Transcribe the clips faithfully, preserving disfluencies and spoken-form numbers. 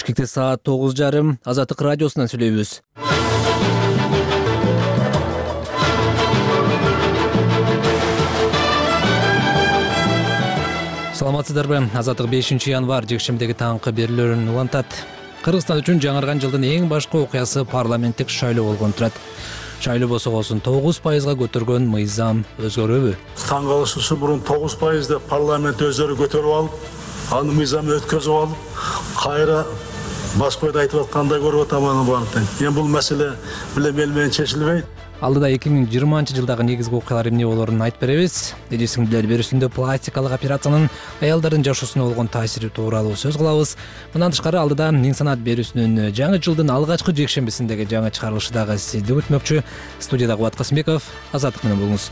Бишкекте саат тогуз жарым Азаттык радиосунан сүйлөйбүз. Саламатсыздарбы? Азаттык бешинчи январь жекшемдеги таңкы берүүлөрүн улантат. Кыргызстан үчүн жаңырган жылдын эң башкы окуясы парламенттик шайлоо болгон турат. Шайлоо босогосун тогуз пайызга көтөргөн мыйзам өзгөрөбү? Таң калышуусу мурун тогуз пайызды парламент өздөрү көтөрүп алып, аны мыйзам өткөзүп алып, кайра башкойду айтып аткандай көрүп атам аны баардыгын. Эми бул маселе биле мел менен чечилбейт. Алдыда эки миң жыйырманчы жылдагы негизги окуялар эмне болоорун айтып беребиз. Эжесиңдилер берүүсүндө пластикалык операциянын аялдардын жашоосуна болгон таасири тууралуу сөз кылабыз. Мындан тышкары алдыда миң санаат берүүсүнүн жаңы жылдын алгачкы жекшембисиндеги жаңы чыгарылышы дагы сизди күтмөкчү. Студияда Кубат Касымбеков, Азаттык менен болуңуз.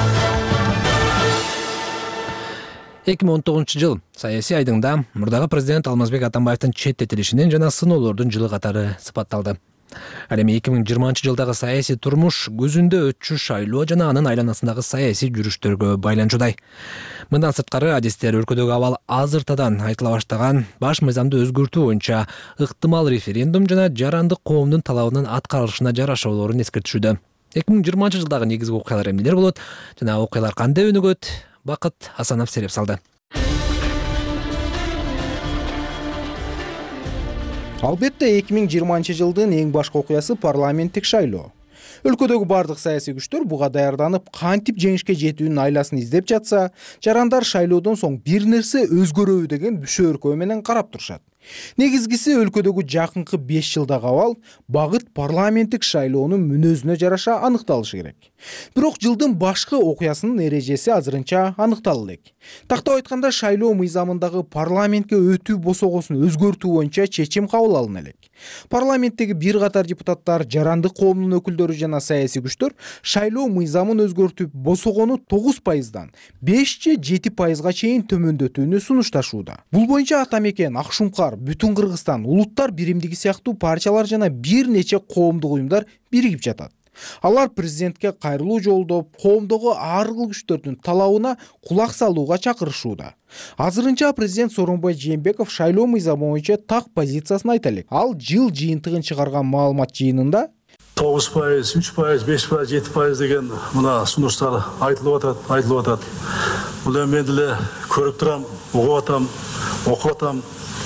эки миң он тогузунчу жыл саясий айдыңда мурдагы президент Алмазбек Атамбаевдин четтетилишинин жана сыноолордун жылы катары сыпатталды. Ал эми эки миң жыйырманчы жылдагы саясий турмуш көзүндө өтчү шайлоо жана анын айланасындагы саясий жүрүштөргө байланчудай. Мындан сырткары адистер өлкөдөгү абал азыртадан айтыла баштаган баш мыйзамды өзгөртүү боюнча ыктымал референдум жана жарандык коомдун талабынын аткарылышына жараша болоорун эскертишүүдө. эки миң жыйырманчы жылдагы негизги окуялар эмнелер болот жана окуялар кандай өнүгөт? Бакыт Асанов сереп салды. Албетте эки миң жыйырманчы жылдын эң башкы окуясы парламенттик шайлоо. Өлкөдөгү бардык саясий күчтөр буга даярданып, кантип жеңишке жетүүнүн айласын издеп жатса, жарандар шайлоодон соң бир нерсе өзгөрөбү деген бүшөөркөө менен карап турушат. Негизгиси өлкөдөгү жакынкы беш жылдагы абал багыт парламенттик шайлоонун мүнөзүнө жараша аныкталышы керек. Бирок жылдын башкы окуясынын эрежеси азырынча аныкталы элек. Тактап айтканда шайлоо мыйзамындагы парламентке өтүү босогосун өзгөртүү боюнча чечим кабыл алына элек. Парламенттеги бир катар депутаттар, жарандык коомдун өкүлдөрү жана саясий күчтөр шайлоо мыйзамын өзгөртүп, босогону тогуз пайыздан беш же жети пайызга чейин төмөндөтүүнү сунушташууда. Бул боюнча Ата Мекен, Акшумкар, Бүтүн Кыргызстан, Улуттар биримдиги сыяктуу партиялар жана бир нече коомдук уюмдар биригип жатат. Алар президентке кайрылуу жолдоп, коомдогу ар кыл күчтөрдүн талабына кулак салууга чакырышууда. Азырынча президент Сооронбай Жээнбеков шайлоо мыйзамы боюнча так позициясын айта элек. Ал жыл жыйынтыгын чыгарган маалымат жыйынында тогуз пайыз, үч пайыз, беш пайыз, жети пайыз деген мына сунуштар айтылып атат, айтылып атат. Бул эми мен деле көрүп турам, угуп атам, окуп атам.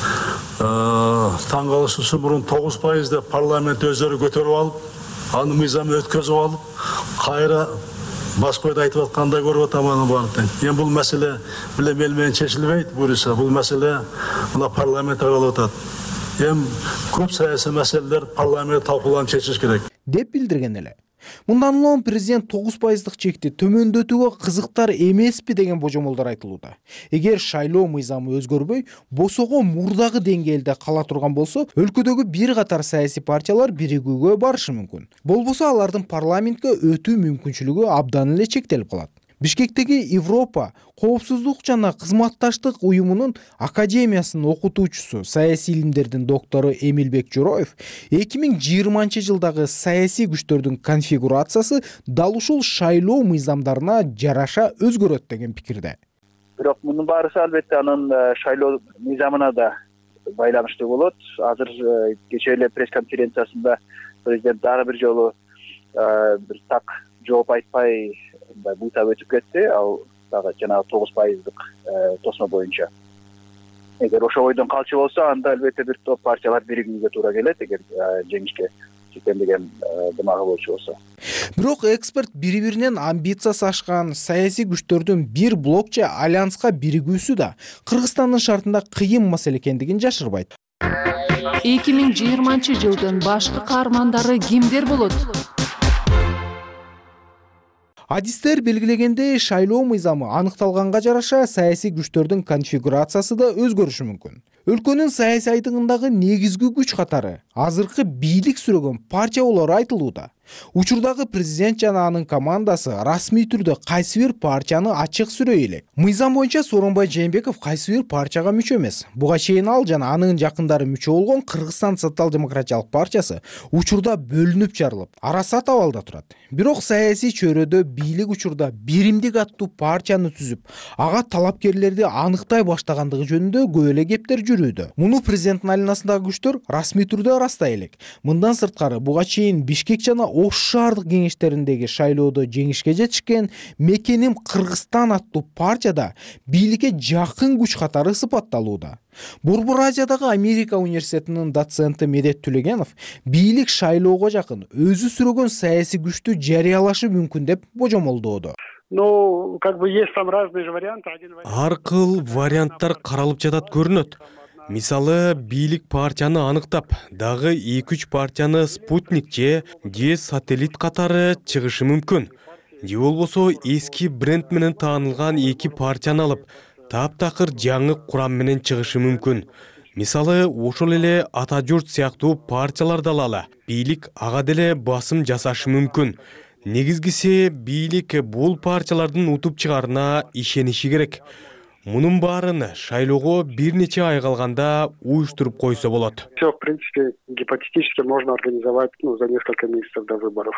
Таң калышуусу мурун тогуз пайызды парламент өздөрү көтөрүп алып, аны мыйзам өткөзүп алып, кайра башкойду айтып аткандай көрүп атам аны баардыгын. Эми бул маселе биле мел менен чечилбейт, буюрса бул маселе мына парламентте каралып атат. Эми көп саясий маселелер парламентте талкууланып чечилиш керек деп билдирген эле. Мындан улам президент тогуз пайыздык чекти төмөндөтүүгө кызыктар эмеспи деген божомолдор айтылууда. Эгер шайлоо мыйзамы өзгөрбөй, босого мурдагы деңгээлде кала турган болсо, өлкөдөгү бир катар саясий партиялар биригүүгө барышы мүмкүн. Болбосо алардын парламентке өтүү мүмкүнчүлүгү абдан эле чектелип калат. Бишкектеги Европа коопсуздук жана кызматташтык уюмунун академиясынын окутуучусу, саясий илимдердин доктору Эмилбек Жороев эки миң жыйырманчы жылдагы саясий күчтөрдүн конфигурациясы дал ушул шайлоо мыйзамдарына жараша өзгөрөт деген пикирде. Бирок мунун баарысы албетте анын шайлоо мыйзамына да байланыштуу болот. Азыр кечээ эле пресс-конференциясында президент дагы бир жолу бир так жооп айтпай буйтап өтүп кетти, ал дагы жанагы тогуз пайыздык тосмо боюнча. Эгер ошо ойдон калчу болсо, анда албетте бир топ партиялар биригүүгө туура келет, эгер жеңишке жетем деген дымагы болчу болсо. Бирок эксперт бири-биринен амбициясы ашкан саясий күчтөрдүн бир блок же альянска биригүүсү да Кыргызстандын шартында кыйын маселе экендигин жашырбайт. эки миң жыйырманчы жылдын башкы каармандары кимдер болот? Адистер белгилегендей, шайлоо мыйзамы аныкталганга жараша саясий күчтөрдүн конфигурациясы да өзгөрүшү мүмкүн. Өлкөнүн саясий айдыгындагы негизги күч катары азыркы бийлик сүрөгөн партия болору айтылууда. Учурдагы президент жана анын командасы расмий түрдө кайсы бир партияны ачык сүрөй элек. Мыйзам боюнча Сооронбай Жээнбеков кайсы бир партияга мүчө эмес. Буга чейин ал жана анын жакындары мүчө болгон Кыргызстан социал-демократиялык партиясы учурда бөлүнүп жарылып, арасат абалда турат. Бирок саясий чөйрөдө бийлик учурда биримдик аттуу партияны түзүп, ага талапкерлерди аныктай баштагандыгы жөнүндө көп эле кептер жүрүүдө. Муну президенттин айланасындагы күчтөр расмий түрдө ырастай элек. Мындан сырткары буга чейин Бишкек жана Ош шаардык кеңештериндеги шайлоодо жеңишке жетишкен Мекеним Кыргызстан аттуу партияда бийликке жакын күч катары сыпатталууда. Борбор Азиядагы Америка университетинин доценти Медет Түлегенов бийлик шайлоого жакын өзү сүрөгөн саясий күчтү жарыялашы мүмкүн деп божомолдоодо. Ну, как бы есть там разные же варианты. Ар кыл варианттар каралып жатат көрүнөт. Мисалы, бийлик партияны аныктап, дагы эки үч партияны спутник же же сателлит катары чыгышы мүмкүн. Же болбосо эски бренд менен таанылган эки партияны алып, таптакыр жаңы курам менен чыгышы мүмкүн. Мисалы, ошол эле Ата журт сыяктуу партияларды алалы. Бийлик ага деле басым жасашы мүмкүн. Негизгиси бийлик бул партиялардын утуп чыгарына ишениши керек. Мунун баарын шайлоого бир нече ай калганда уюштуруп койсо болот. Все, в принципе, гипотетически можно организовать, ну, за несколько месяцев до выборов.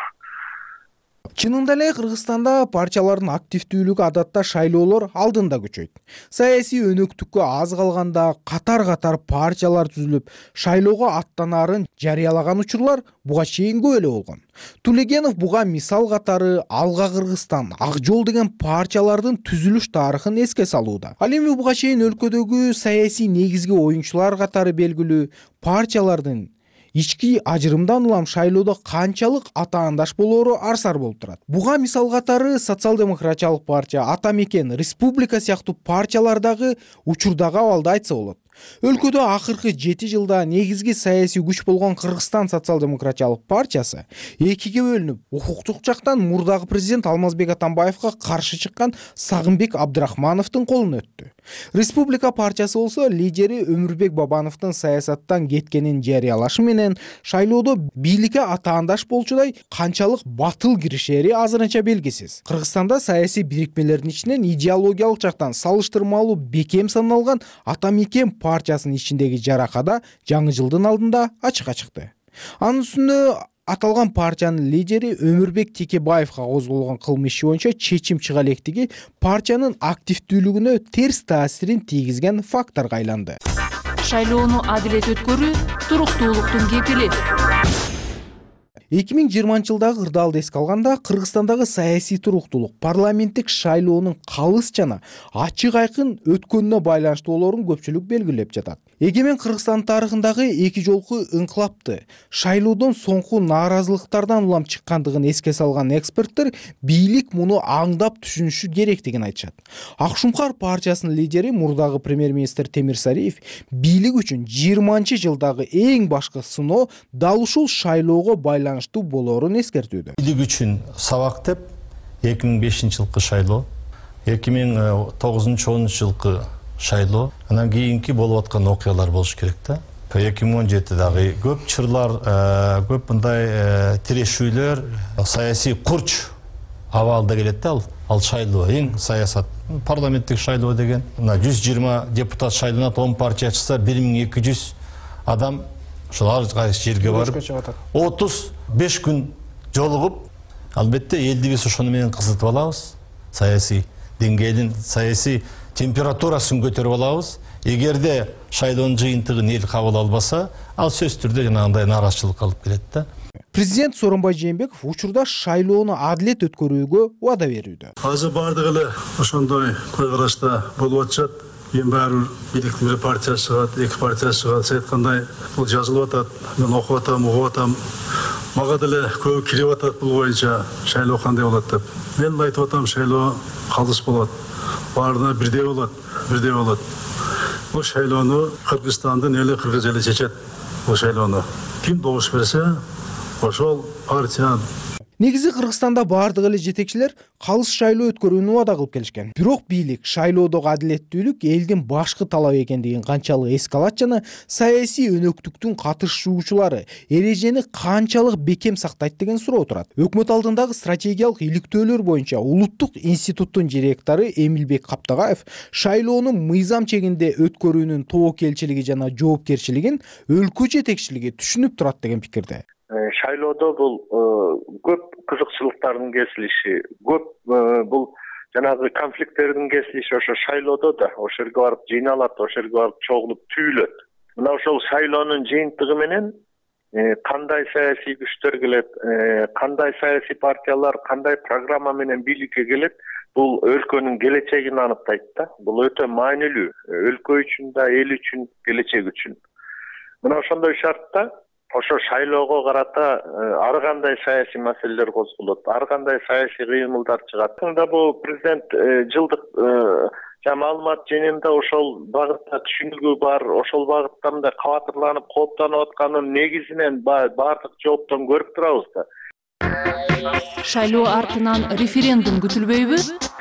Чынында эле Кыргызстанда партиялардын активдүүлүгү адатта шайлоолор алдында күчөйт. Саясий өнөктүккө аз калганда катар-катар партиялар түзүлүп, шайлоого аттанаарын жарыялаган учурлар буга чейин көп эле болгон. Түлегенов буга мисал катары Алга Кыргызстан, Ак жол деген партиялардын түзүлүш тарыхын эске салууда. Ал эми буга чейин өлкөдөгү саясий негизги оюнчулар катары белгилүү партиялардын ички ажырымдан улам шайлоодо канчалык атаандаш болоору арсар болуп турат. Буга мисал катары социал-демократиялык партия, Ата Мекен, Республика сыяктуу партиялардагы учурдагы абалды айтса болот. Өлкөдө акыркы жети жылда негизги саясий күч болгон Кыргызстан социал-демократиялык партиясы экиге бөлүнүп, укуктук жактан мурдагы президент Алмазбек Атамбаевга каршы чыккан Сагынбек Абдрахмановдун колуна өттү. Республика партиясы болсо лидери Өмүрбек Бабановдун саясаттан кеткенин жарыялашы менен шайлоодо бийликке атаандаш болчудай канчалык батыл киришери азырынча белгисиз. Кыргызстанда саясий бирикмелердин ичинен идеологиялык жактан салыштырмалуу бекем саналган Ата Мекен партиясынын ичиндеги жаракада жаңы жылдын алдында ачыкка чыкты. Анын үстүнө аталган партиянын лидери Өмүрбек Текебаевга козголгон кылмыш иши боюнча чечим чыга электиги партиянын активдүүлүгүнө терс таасирин тийгизген факторго айланды. Шайлоону адилет өткөрүү туруктуулуктун кепили. эки миң жыйырманчы жылдагы кырдаалды эске алганда Кыргызстандагы саясий туруктуулук парламенттик шайлоонун калыс жана ачык айкын өткөнүнө байланыштуу болоорун көпчүлүк белгилеп жатат. Эгемен Кыргызстан тарыхындагы эки жолку инкылапты шайлоодон соңку нааразылыктардан улам чыккандыгын эске салган эксперттер бийлик муну аңдап түшүнүшү керектигин айтышат. Акшумкар партиясынын лидери мурдагы премьер-министр Темир Сариев бийлик үчүн жыйырманчы жылдагы эң башкы сыноо дал ушул шайлоого байланыштуу болоорун эскертүүдө. Бийлик үчүн сабак деп эки миң бешинчи жылкы шайлоо, эки миң тогузунчу онунчу жылкы шайлоо, анан кийинки болуп аткан окуялар болуш керек да. эки миң он жетидагы көп чырлар, көп мындай тирешүүлөр, саясий курч абалда келет да. Ал шайлоо эң саясат парламенттик шайлоо деген. Мына жүз жыйырма депутат шайланат, он партия чыкса бир миң эки жүз адам ошол ар кайсы жерге барып отуз беш күн жолугуп, албетте элди биз ошону менен кызытып алабыз. Саясий деңгээлин, саясий температурасын көтөрүп алабыз. Эгерде шайлоонун жыйынтыгын эл кабыл албаса, ал сөзсүз түрдө жанагындай нааразычылык алып келет да. Президент Сооронбай Жээнбеков учурда шайлоону адилет өткөрүүгө убада берүүдө. Азыр бардыгы эле ошондой кой карашта болуп атышат. Эми баары бийликтин бир партиясы чыгат, эки партия чыгат, сиз айткандай бул жазылып атат, мен окуп атам, угуп атам. Мага деле көп кирип атат бул боюнча шайлоо кандай болот деп. Мен айтып атам, шайлоо калыс болот. Баарына бирдей болот, бирдей болот. Бул шайлоону Кыргызстандын эли кыргыз эли чечет. Бул шайлоону ким добуш берсе, ошол партия. Негизи Кыргызстанда баардык эле жетекчилер калыс шайлоо өткөрүүнү убада кылып келишкен. Бирок бийлик шайлоодогу адилеттүүлүк элдин башкы талабы экендигин канчалык эске алат жана саясий өнөктүктүн катышуучулары эрежени канчалык бекем сактайт деген суроо турат. Өкмөт алдындагы стратегиялык иликтөөлөр боюнча Улуттук институттун директору Эмилбек Каптагаев шайлоону мыйзам чегинде өткөрүүнүн тобокелчилиги жана жоопкерчилигин өлкө жетекчилиги түшүнүп турат деген пикирде. Шайлоодо бул көп кызыкчылыктардын кесилиши, көп бул жанагы конфликттердин кесилиши ошо шайлоодо да ошол жерге барып жыйналат, ошол жерге барып чогулуп түйүлөт. Мына ошол шайлоонун жыйынтыгы менен кандай саясий күчтөр келет, кандай саясий партиялар кандай программа менен бийликке келет, бул өлкөнүн келечегин аныктайт да. Бул өтө маанилүү өлкө үчүн да, эл үчүн, келечек үчүн. Мына ошондой шартта ошо шайлоого карата ар кандай саясий маселелер козголот, ар кандай саясий кыймылдар чыгат. Анда бул президент жылдык маалымат жыйынында ошол багытта түшүнүгү бар, ошол багытта мындай кабатырланып, кооптонуп атканын негизинен баардык жооптон көрүп турабыз да. Шайлоо артынан референдум күтүлбөйбү?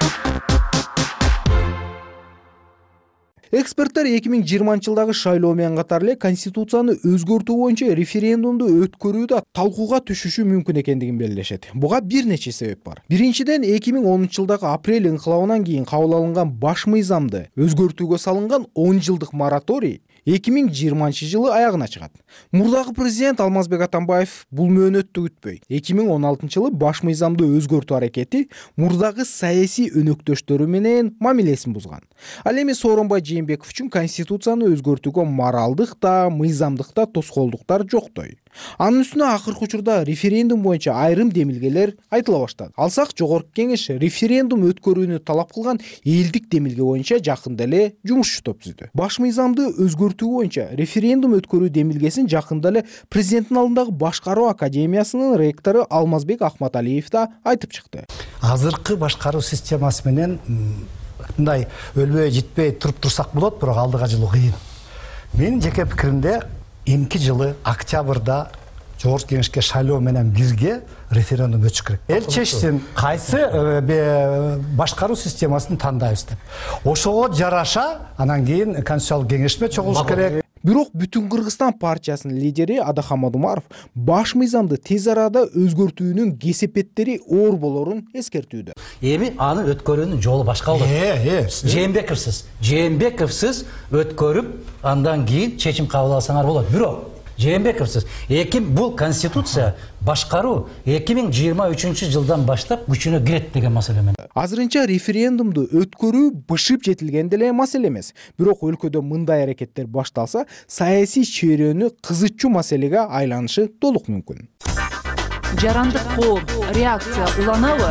Эксперттер эки миң жыйырманчы жылдагы шайлоо менен катар эле конституцияны өзгөртүү боюнча референдумду өткөрүү да талкууга түшүшү мүмкүн экендигин белгилешет. Буга бир нече себеп бар. Биринчиден, эки миң онунчу жылдагы апрель инкылабынан кийин кабыл алынган баш мыйзамды өзгөртүүгө салынган он жылдык мораторий эки миң жыйырманчы жылы аягына чыгат. Мурдагы президент Алмазбек Атамбаев бул мөөнөттү күтпөй эки миң он алтынчы жылы баш мыйзамды өзгөртүү аракети мурдагы саясий өнөктөштөрү менен мамилесин бузган. Ал эми Сооронбай Жээнбеков үчүн конституцияны өзгөртүүгө моралдык да, мыйзамдык да тоскоолдуктар жоктой. Анын үстүнө акыркы учурда референдум боюнча айрым демилгелер айтыла баштады. Алсак, жогорку кеңеш референдум өткөрүүнү талап кылган элдик демилге боюнча жакында эле жумушчу топ түздү. Баш мыйзамды өзгөртүү боюнча референдум өткөрүү демилгесин жакында эле президенттин алдындагы башкаруу академиясынын ректору Алмазбек Ахматалиев да айтып чыкты. Азыркы башкаруу системасы менен мындай өлбөй жетпей туруп турсак болот, бирок алдыга жылуу кыйын. Менин жеке пикиримде эмки жылы октябрда жогорку кеңешке шайлоо менен бирге референдум өтүш керек. Эл чечсин, кайсы башкаруу системасын тандайбыз деп. Ошого жараша анан кийин конституциялык кеңешме чогулуш керек. Бирок Бүтүн Кыргызстан партиясынын лидери Адахамад Умаров баш мыйзамды тез арада өзгөртүүнүн кесепеттери оор болорун эскертүүдө. Эми аны өткөрүүнүн жолу башка болот. Жээнбековсуз, Жээнбековсуз өткөрүп, андан кийин чечим кабыл алсаңар болот. Бирок Жээнбековсуз эки бул конституция башкаруу эки миң жыйырма үчүнчү жылдан баштап күчүнө кирет деген маселе менен. Азырынча референдумду өткөрүү бышып жетилген деле маселе эмес. Бирок өлкөдө мындай аракеттер башталса, саясий чөйрөнү кызычуу маселеге айланышы толук мүмкүн. Жарандык коом реакция уланабы?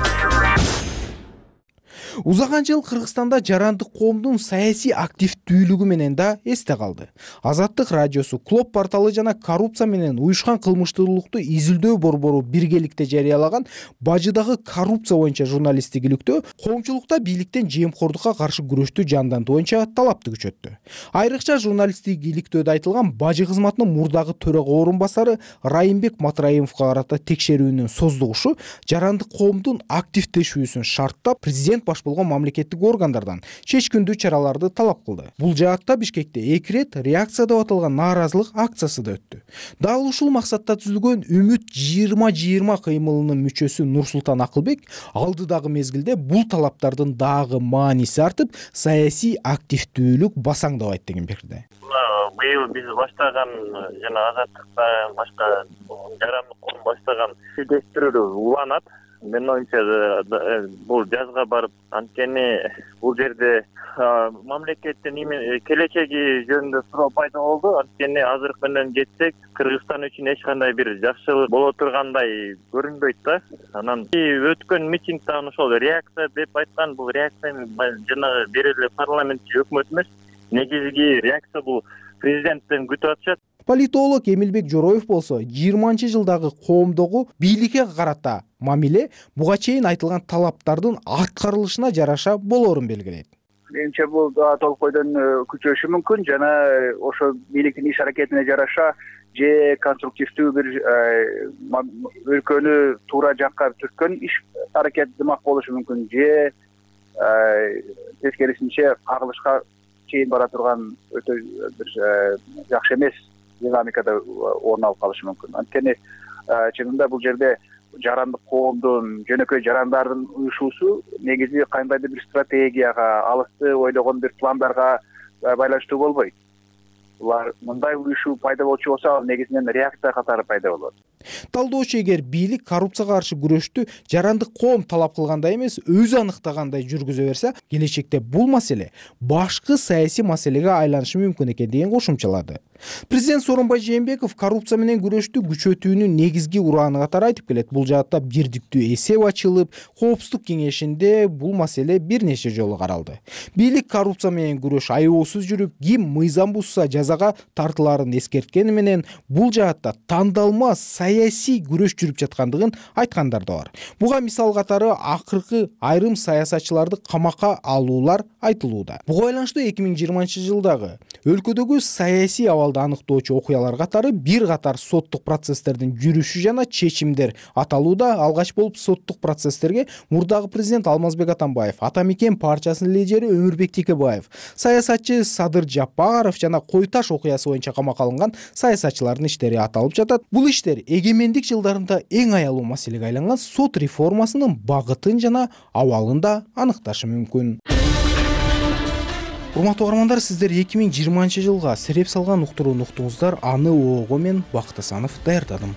Узаган жыл Кыргызстанда жарандык коомдун саясий активдүүлүгү менен да эсте калды. Азаттык радиосу, Клоп порталы жана коррупция менен уюшкан кылмыштуулукту изилдөө борбору биргеликте жарыялаган Бажыдагы коррупция боюнча журналисттик иликтөө коомчулукта бийликтен жемкордукка каршы күрөштү жандантуу боюнча талапты күчөттү. Айрыкча журналисттик иликтөөдө айтылган Бажы кызматынын мурдагы төрага орун басары Райымбек Матраимовго карата текшерүүнүн создугушу жарандык коомдун активдешүүсүн шарттап, президент баш болгон мамлекеттик органдардан чечкиндүү чараларды талап кылды. Бул жаатта Бишкекте эки рет реакция деп аталган нааразылык акциясы да өттү. Дал ушул максатта түзүлгөн Үмүт жыйырма жыйырма кыймылынын мүчөсү Нурсултан Акылбек алдыдагы мезгилде бул талаптардын дагы мааниси артып, саясий активдүүлүк басаңдабайт деген пикирде. Быйыл биз баштаган жана азаттыкта башка жарандык коом баштаган сүйлөштүрүү уланат. Мен оюмча бул жазга барып, анткени бул жерде мамлекеттин келечеги жөнүндө суроо пайда болду. Анткени азыркы менен жетсек, Кыргызстан үчүн эч кандай бир жакшылык боло тургандай көрүнбөйт да. Анан өткөн митингде ошол реакция деп айткан, бул реакция жанагы берели парламентчи өкмөт эмес. Негизги реакция бул президенттен күтүп атышат. Политолог Эмилбек Жороев болсо жыйырманчы жылдагы коомдогу бийликке карата мамиле буга чейин айтылган талаптардын аткарылышына жараша болорун белгилейт. менимче бул толук бойдон күчөшү мүмкүн жана ошо бийликтин иш аракетине жараша же конструктивдүү бир өлкөнү туура жакка түрткөн иш аракет дымак болушу мүмкүн же тескерисинче кагылышка чейин бара турган өтө бир жакшы эмес динамикада орун алып калышы мүмкүн. Анткени чынында бул жерде жарандык коомдун жөнөкөй жарандардын уюшуусу негизи кандайдыр бир стратегияга, алысты ойлогон бир пландарга байланыштуу болбойт. Булар мындай уюшуу пайда болчу болсо, ал негизинен реакция катары пайда болот. Талдоочу эгер бийлик коррупцияга каршы күрөштү жарандык коом талап кылгандай эмес, өзү аныктагандай жүргүзө берсе, келечекте бул маселе башкы саясий маселеге айланышы мүмкүн экен деген кошумчалады. Президент Сооронбай Жээнбеков коррупция менен күрөштү күчөтүүнүн негизги урааны катары айтып келет. Бул жаатта бирдиктүү эсеп ачылып, Коопсуздук кеңешинде бул маселе бир нече жолу каралды. Бийлик коррупция менен күрөш аябоосуз жүрүп, ким мыйзам бузса жазага тартыларын эскерткени менен бул жаатта тандалма саясий күрөш жүрүп жаткандыгын айткандар да бар. Буга мисал катары акыркы айрым саясатчыларды камакка алуулар айтылууда. Буга байланыштуу эки миң жыйырманчы жылдагы өлкөдөгү саясий абалды аныктоочу окуялар катары бир катар соттук процесстердин жүрүшү жана чечимдер аталууда. Алгач болуп соттук процесстерге мурдагы президент Алмазбек Атамбаев, Атамекен партиясынын лидери Өмүрбек Текебаев, саясатчы Садыр Жапаров жана Кой Таш окуясы боюнча камакка алынган саясатчылардын иштери аталып жатат. Бул иштер эгемендик жылдарында эң аялуу маселеге айланган сот реформасынын багытын жана абалын да аныкташы мүмкүн. Урматтуу угармандар, сиздер эки миң жыйырманчы жылга сереп салган уктурууну уктуңуздар. Аны ого мен Бакыт Асанов даярдадым.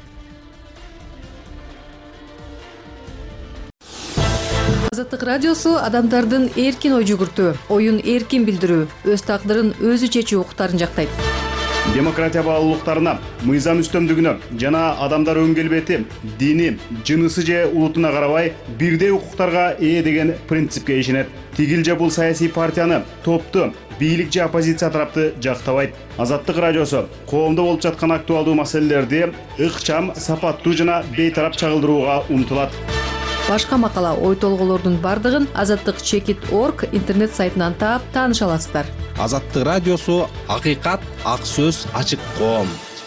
Азаттык радиосу адамдардын эркин ой жүгүртүү, оюн эркин билдирүү, өз тагдырын өзү чечүү укуктарын жактайт. Демократия баалуулуктарына, мыйзам үстөмдүгүнө жана адамдар өн келбети, дини, жынысы же улутуна карабай бирдей укуктарга ээ деген принципке ишенет. Тигил же бул саясий партияны, топту, бийлик же оппозиция тарапты жактабайт. Азаттык радиосу коомдо болуп жаткан актуалдуу маселелерди ыкчам, сапаттуу жана бейтарап чагылдырууга умтулат. Башка макала, ой толголордун бардыгын азаттык чекит точка орг интернет сайтынан таап тааныша аласыздар. Азаттык радиосу акыйкат, ак сөз, ачык коом.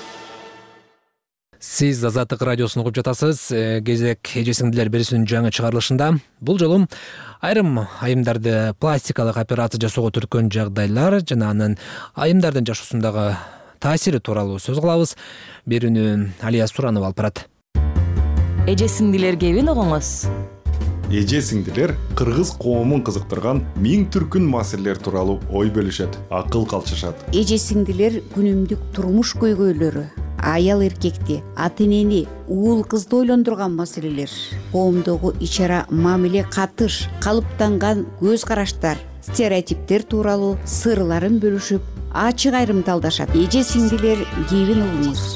Сиз Азаттык радиосун угуп жатасыз. Кезек эже сиңдилер берүүсүнүн жаңы чыгарылышында бул жолу айрым айымдарды пластикалык операция жасоого түрткөн жагдайлар жана анын айымдардын жашоосундагы таасири тууралуу сөз кылабыз. Берүүнү Алия Суранова алып барат. Эже сиңдилер кебин угуңуз. Эже сиңдилер кыргыз коомун кызыктырган миң түркүн маселелер тууралуу ой бөлүшөт, акыл калчышат. Эже сиңдилер күнүмдүк турмуш көйгөйлөрү, аял эркекти, ата энени, уул кызды ойлондурган маселелер, коомдогу ичара мамиле катыш, калыптанган көз караштар, стереотиптер тууралуу сырларын бөлүшүп, ачык айрымдалдашат. Эже сиңдилер кебин угуңуз.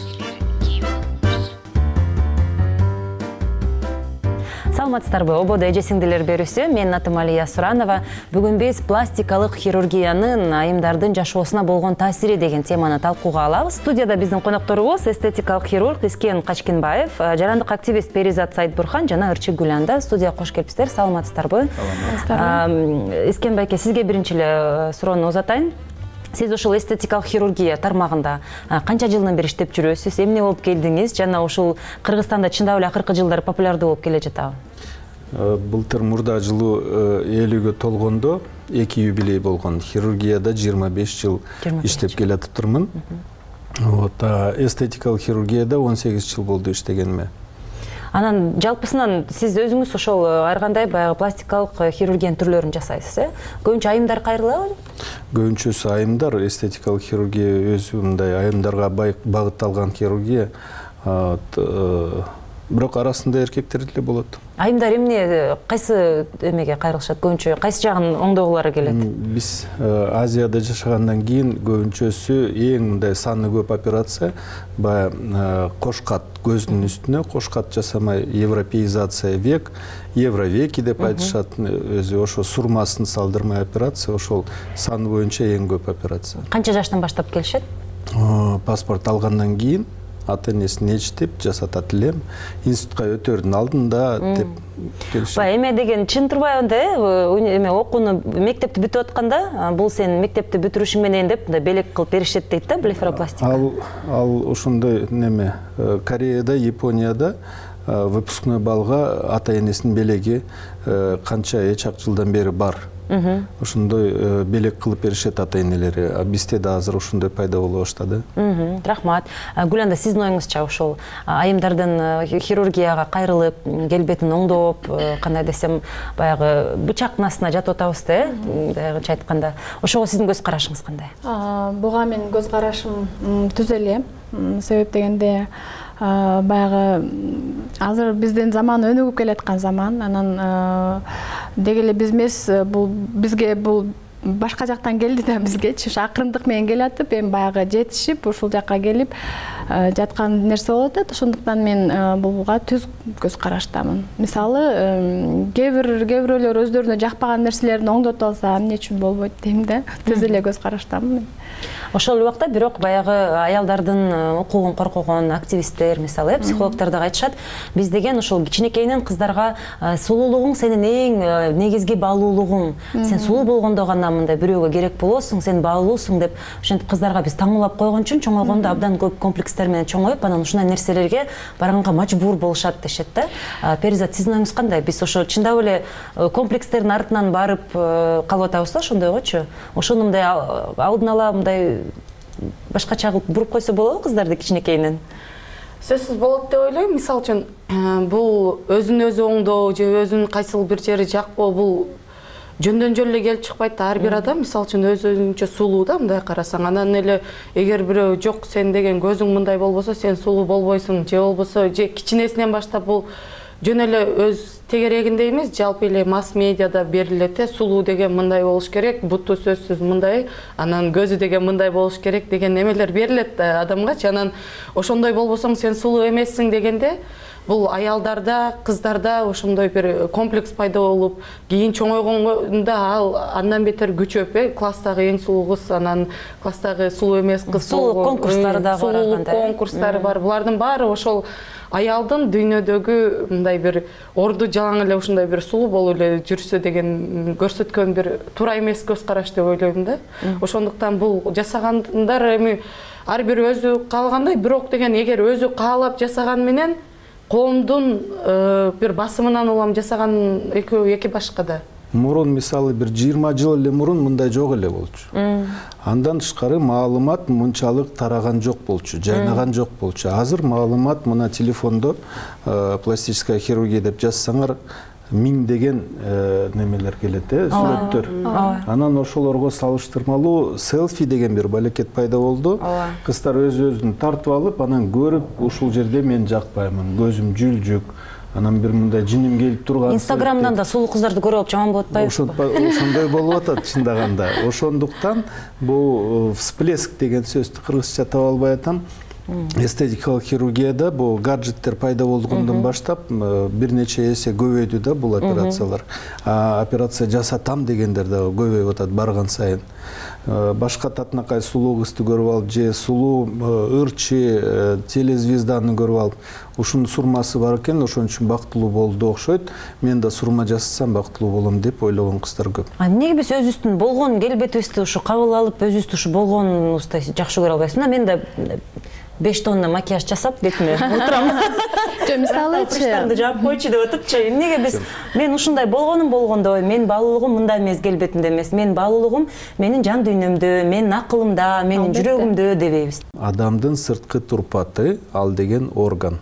Саламатсыздарбы? Ободо эже сиңдилер берүүсү. Менин атым Алия Суранова. Бүгүн биз пластикалык хирургиянын айымдардын жашоосуна болгон таасири деген теманы талкууга алабыз. Студияда биздин конокторубуз эстетикалык хирург Искен Качкенбаев, жарандык активист Перизат Сайытбурхан жана Ырчы Гүланда. Студияга кош келипсиздер. Саламатсыздарбы? Саламатсыздарбы. Искен байке, сизге биринчи эле суроону узатайын. Сиз ушул эстетикалык хирургия тармагында канча жылдан бери иштеп жүрөсүз? Эмне болуп келдиңиз жана ушул Кыргызстанда чындап эле акыркы жылдары популярдуу болуп келе жатабы? Былтыр мурда жылуу элүүгө толгондо эки юбилей болгон. Хирургияда жыйырма беш жыл иштеп келатыптырмын. Вот, эстетикалык хирургияда он сегиз жыл болду иштегениме. Анан жалпысынан сиз өзүңүз ошол ар кандай баягы пластикалык хирургиянын түрлөрүн жасайсыз, э? Көбүнчө айымдар кайрылабы? Көбүнчөсү айымдар, эстетикалык хирургия өзү мындай айымдарга багытталган хирургия. Бирок арасында эркектер деле болот. Айымдар эмне, кайсы эмеге кайрылышат? Көбүнчө кайсы жагын оңдогулары келет? Биз Азияда жашагандан кийин көбүнчөсү эң мындай саны көп операция баягы кош кат көздүн үстүнө кош кат жасамай европеизация век, евровеки деп айтышат. Өзү ошо сурмасын салдырмай операция, ошол саны боюнча эң көп операция. Канча жаштан баштап келишет? Паспорт алгандан кийин ата энесин ээрчитип жасатат элем, институтка өтөрдүн алдында деп келишим. Ба эме деген чын турбай онда эме окууну мектепти бүтүп атканда бул сен мектепти бүтүрүшүң менен деп белек кылып беришет дейт да блефаропластика. Ал ал ошондой неме Кореяда, Японияда выпускной балга ата энесинин белеги канча эч ак жылдан бери бар. Ошондой белек кылып беришет ата энелери. Бизде да азыр ошондой пайда боло баштады. Рахмат. Гүланда, сиздин оюңузча ошол айымдардын хирургияга кайрылып, келбетин оңдоп, кандай десем, баягы бычактын астына жатып атабыз да, баягыча айтканда. Ошого сиздин көз карашыңыз кандай? Буга мен көз карашым түз эле. Себеп дегенде баягы азыр биздин заман өнүгүп келаткан заман, анан деги эле биз эмес, бул бизге бул башка жактан келди да бизгечи акырындык менен келатып, эми баягы жетишип, ушул жакка келип жаткан нерсе болуп атат. Ошондуктан мен буга түз көз караштамын. Мисалы, кээ бир кээ бирөөлөр өздөрүнө жакпаган нерселерин оңдотуп алса, эмне үчүн болбойт дейм да. Түз эле көз караштамын. Ошол убакта бирок баягы аялдардын укугун коргогон активисттер, мисалы, психологдор да айтышат, биз деген ошол кичинекейинен кыздарга сулуулугуң сенин эң негизги баалуулугуң. Сен сулуу болгондо гана мындай бирөөгө керек болосуң, сен баалуусуң деп ошентип кыздарга биз таңуулап койгон үчүн чоңойгондо абдан көп комплекстер менен чоңоюп, анан ушундай нерселерге барганга мажбур болушат дешет да. Перизат, сиздин оюңуз кандай? Биз ошо чындап эле комплекстердин артынан барып калып атабыз да ошондойгочу? Ошону мындай алдын ала мындай башкача кылып буруп койсо болобу кыздарды кичинекейинен? Сөзсүз болот деп ойлойм. Мисалы үчүн, бул өзүн өзү оңдоо же өзүнүн кайсыл бир жери жакпоо, бул жөндөн жөн эле келип чыкпайт да. Ар бир адам мисалы үчүн өз өзүнчө сулуу да, мындай карасаң. Анан эле эгер бирөө жок, сен деген көзүң мындай болбосо, сен сулуу болбойсуң, же болбосо же кичинесинен баштап бул жөн эле өз тегерегинде эмес, жалпы эле масс медиада берилет. Сулуу деген мындай болуш керек, буту сөзсүз мындай, анан көзү деген мындай болуш керек деген эмелер берилет адамгачы. Анан ошондой болбосоң сен сулуу эмессиң дегенде, бул аялдарда, кыздарда ошондой бир комплекс пайда болуп, кийин чоңойгондо ал андан бетер күчөп, класстагы эң сулуу кыз, анан класстагы сулуу эмес кыз, сулуу конкурстары да бар. Сулуу конкурстары бар. Булардын баары ошол аялдын дүйнөдөгү мындай бир орду жалаң эле ушундай бир сулуу болуп эле жүрсө деген көрсөткөн бир туура эмес көз караш деп ойлойм да. Ошондуктан бул жасагандар эми ар бир өзү каалагандай, бирок деген эгер өзү каалап жасаган менен коомдун бир басымынан улам жасаган экөө эки башка да. Мурун мисалы бир жыйырма жыл эле мурун мындай жок эле болчу. Андан тышкары маалымат мынчалык тараган жок болчу, жайнаган жок болчу. Азыр маалымат мына телефондо пластическая хирургия деп жазсаңар миң деген немелер келет, сүрөттөр. Анан ошолорго салыштырмалуу селфи деген бир балекет пайда болду. Кыздар өз-өзүн тартып алып, анан көрүп, ушул жерде мен жакпаймын, көзүм жүлжүк. Анан бир мындай жиним келип турган. Инстаграмдан да сулуу кыздарды көрүп алып жаман болуп атпайбызбы? Ошондой болуп атат чындаганда. Ошондуктан бул всплеск деген сөздү кыргызча таба албай атам. Эстетикалык хирургияда бул гаджеттер пайда болгондон баштап бир нече эсе көбөйдү да бул операциялар. Операция жасатам дегендер да көбөйүп атат барган сайын. Башка татынакай сулуу кызды көрүп алып же сулуу ырчы телезвезданы көрүп алып, ушунун сурмасы бар экен, ошон үчүн бактылуу болду окшойт. Мен да сурма жасасам бактылуу болом деп ойлогон кыздар көп. А эмнеге биз өзүбүздүн болгон келбетибизди ушу кабыл алып, өзүбүздү ушу болгонубузду жакшы көрө албайбыз? Мына мен да беш тонна макияж жасап бетиме отурам. Жо мисалычы кыштарды жаап койчу деп атыпчы. Эмнеге биз мен ушундай болгонум болгондо, мен баалуулугум мындай эмес, келбетимде эмес, мен баалуулугум менин жан дүйнөмдө, менин акылымда, менин жүрөгүмдө дебейбиз? Адамдын сырткы турпаты ал деген орган.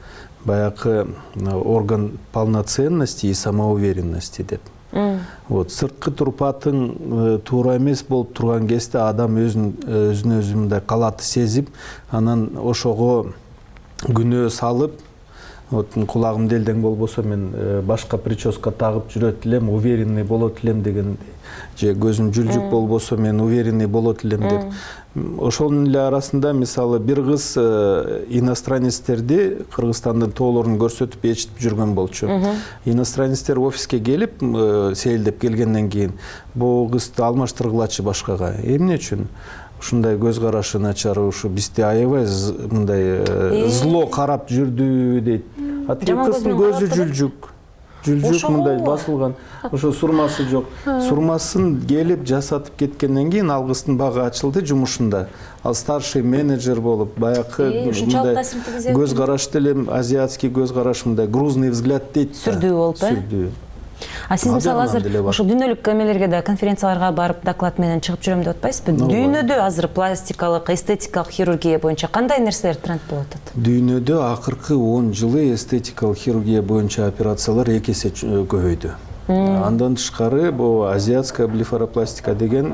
Баягы орган полноценности и самоуверенности деп. Вот сырткы турпатың туура эмес болуп турган кезде адам өзүн өзүн өзү мындай калаты сезип, анан ошого күнөө салып, вот кулагым делдең болбосо мен башка прическа тагып жүрөт элем, уверенный болот элем деген, же көзүм жүлжүк болбосо мен уверенный болот элем деп. Ошонун эле арасында мисалы бир кыз иностранецтерди Кыргызстандын тоолорун көрсөтүп ээрчитип жүргөн болчу. Иностранецтер офиске келип сейилдеп келгенден кийин бул кызды алмаштыргылачы башкага. Эмне үчүн? ушундай көз карашы начар, ушу бизде аябай мындай зло карап жүрдү дейт. Атки кыздын көзү жүлжүк. Жүлжүк мындай басылган. Ошо сурмасы жок. Сурмасын келип жасатып кеткенден кийин ал кыздын багы ачылды жумушунда. Ал старший менеджер болуп, баягы мындай көз караш деле азиатский көз караш, мындай грузный взгляд дейт. Сүрдүү болуп, э? Сүрдүү. А сиз мисалы азыр ошо дүйнөлүк эмелерге да, конференцияларга барып доклад менен чыгып жүрөм деп атпайсызбы? Дүйнөдө азыр пластикалык, эстетикалык хирургия боюнча кандай нерселер тренд болуп атат? Дүйнөдө акыркы он жылы эстетикалык хирургия боюнча операциялар эки эсе көбөйдү. Андан тышкары бул азиатская блефаропластика деген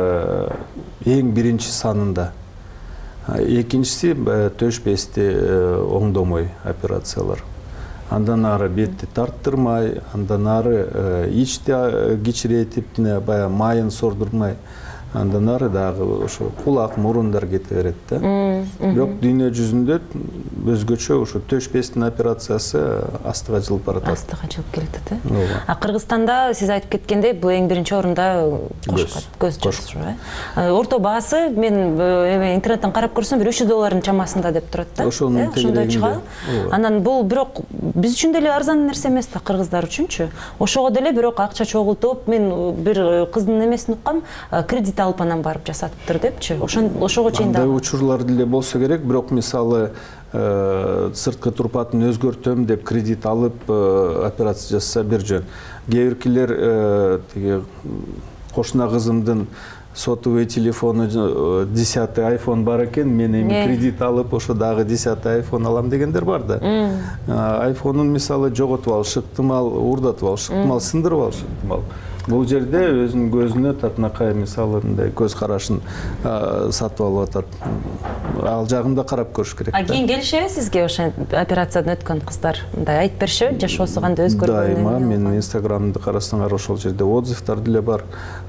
эң биринчи санында. Экинчиси төш бести оңдомой операциялар. Андан ары бетти тарттырмай, андан ары ичти кичирейтип, баягы майын сордурмай, андан ары дагы ошо кулак, мурундар кете берет да. Бирок дүйнө жүзүндө өзгөчө ошо төш бестин операциясы астыга жылып баратат. Астыга жылып келатат, э? А Кыргызстанда сиз айтып кеткендей, бул эң биринчи орунда көз жасоо, э? Орто баасы мен интернеттен карап көрсөм бир үч жүз доллардын чамасында деп турат да. Ошонун тегерегинде. Анан бул бирок биз үчүн деле арзан нерсе эмес да, кыргыздар үчүнчү. Ошого деле бирок акча чогултуп, мен бир кыздын эмесин уккам, кредит алып анан барып жасатыптыр депчи. Ошого чейин да. Андай учурлар деле болсо керек, бирок мисалы сырткы турпатын өзгөртөм деп кредит алып операция жасаса бир жөн. Кээ биркилер тиги кошуна кызымдын сотовый телефону десятый айфон бар экен, мен эми кредит алып ошо дагы десятый айфон алам дегендер бар да. Айфонун мисалы жоготуп алышы ыктымал, уурдатып алышы ыктымал, сындырып алышы ыктымал. Бул жерде өзүнүн көзүнө татынакай мисалы мындай көз карашын сатып алып атат. Ал жагында карап көрүш керек. А кийин келишеби сизге ошо операциядан өткөн кыздар? Мындай айтып беришеби, жашоосу кандай өзгөргөнүн? Дайыма мен инстаграмды карасаңар ошол жерде отзывдар деле бар.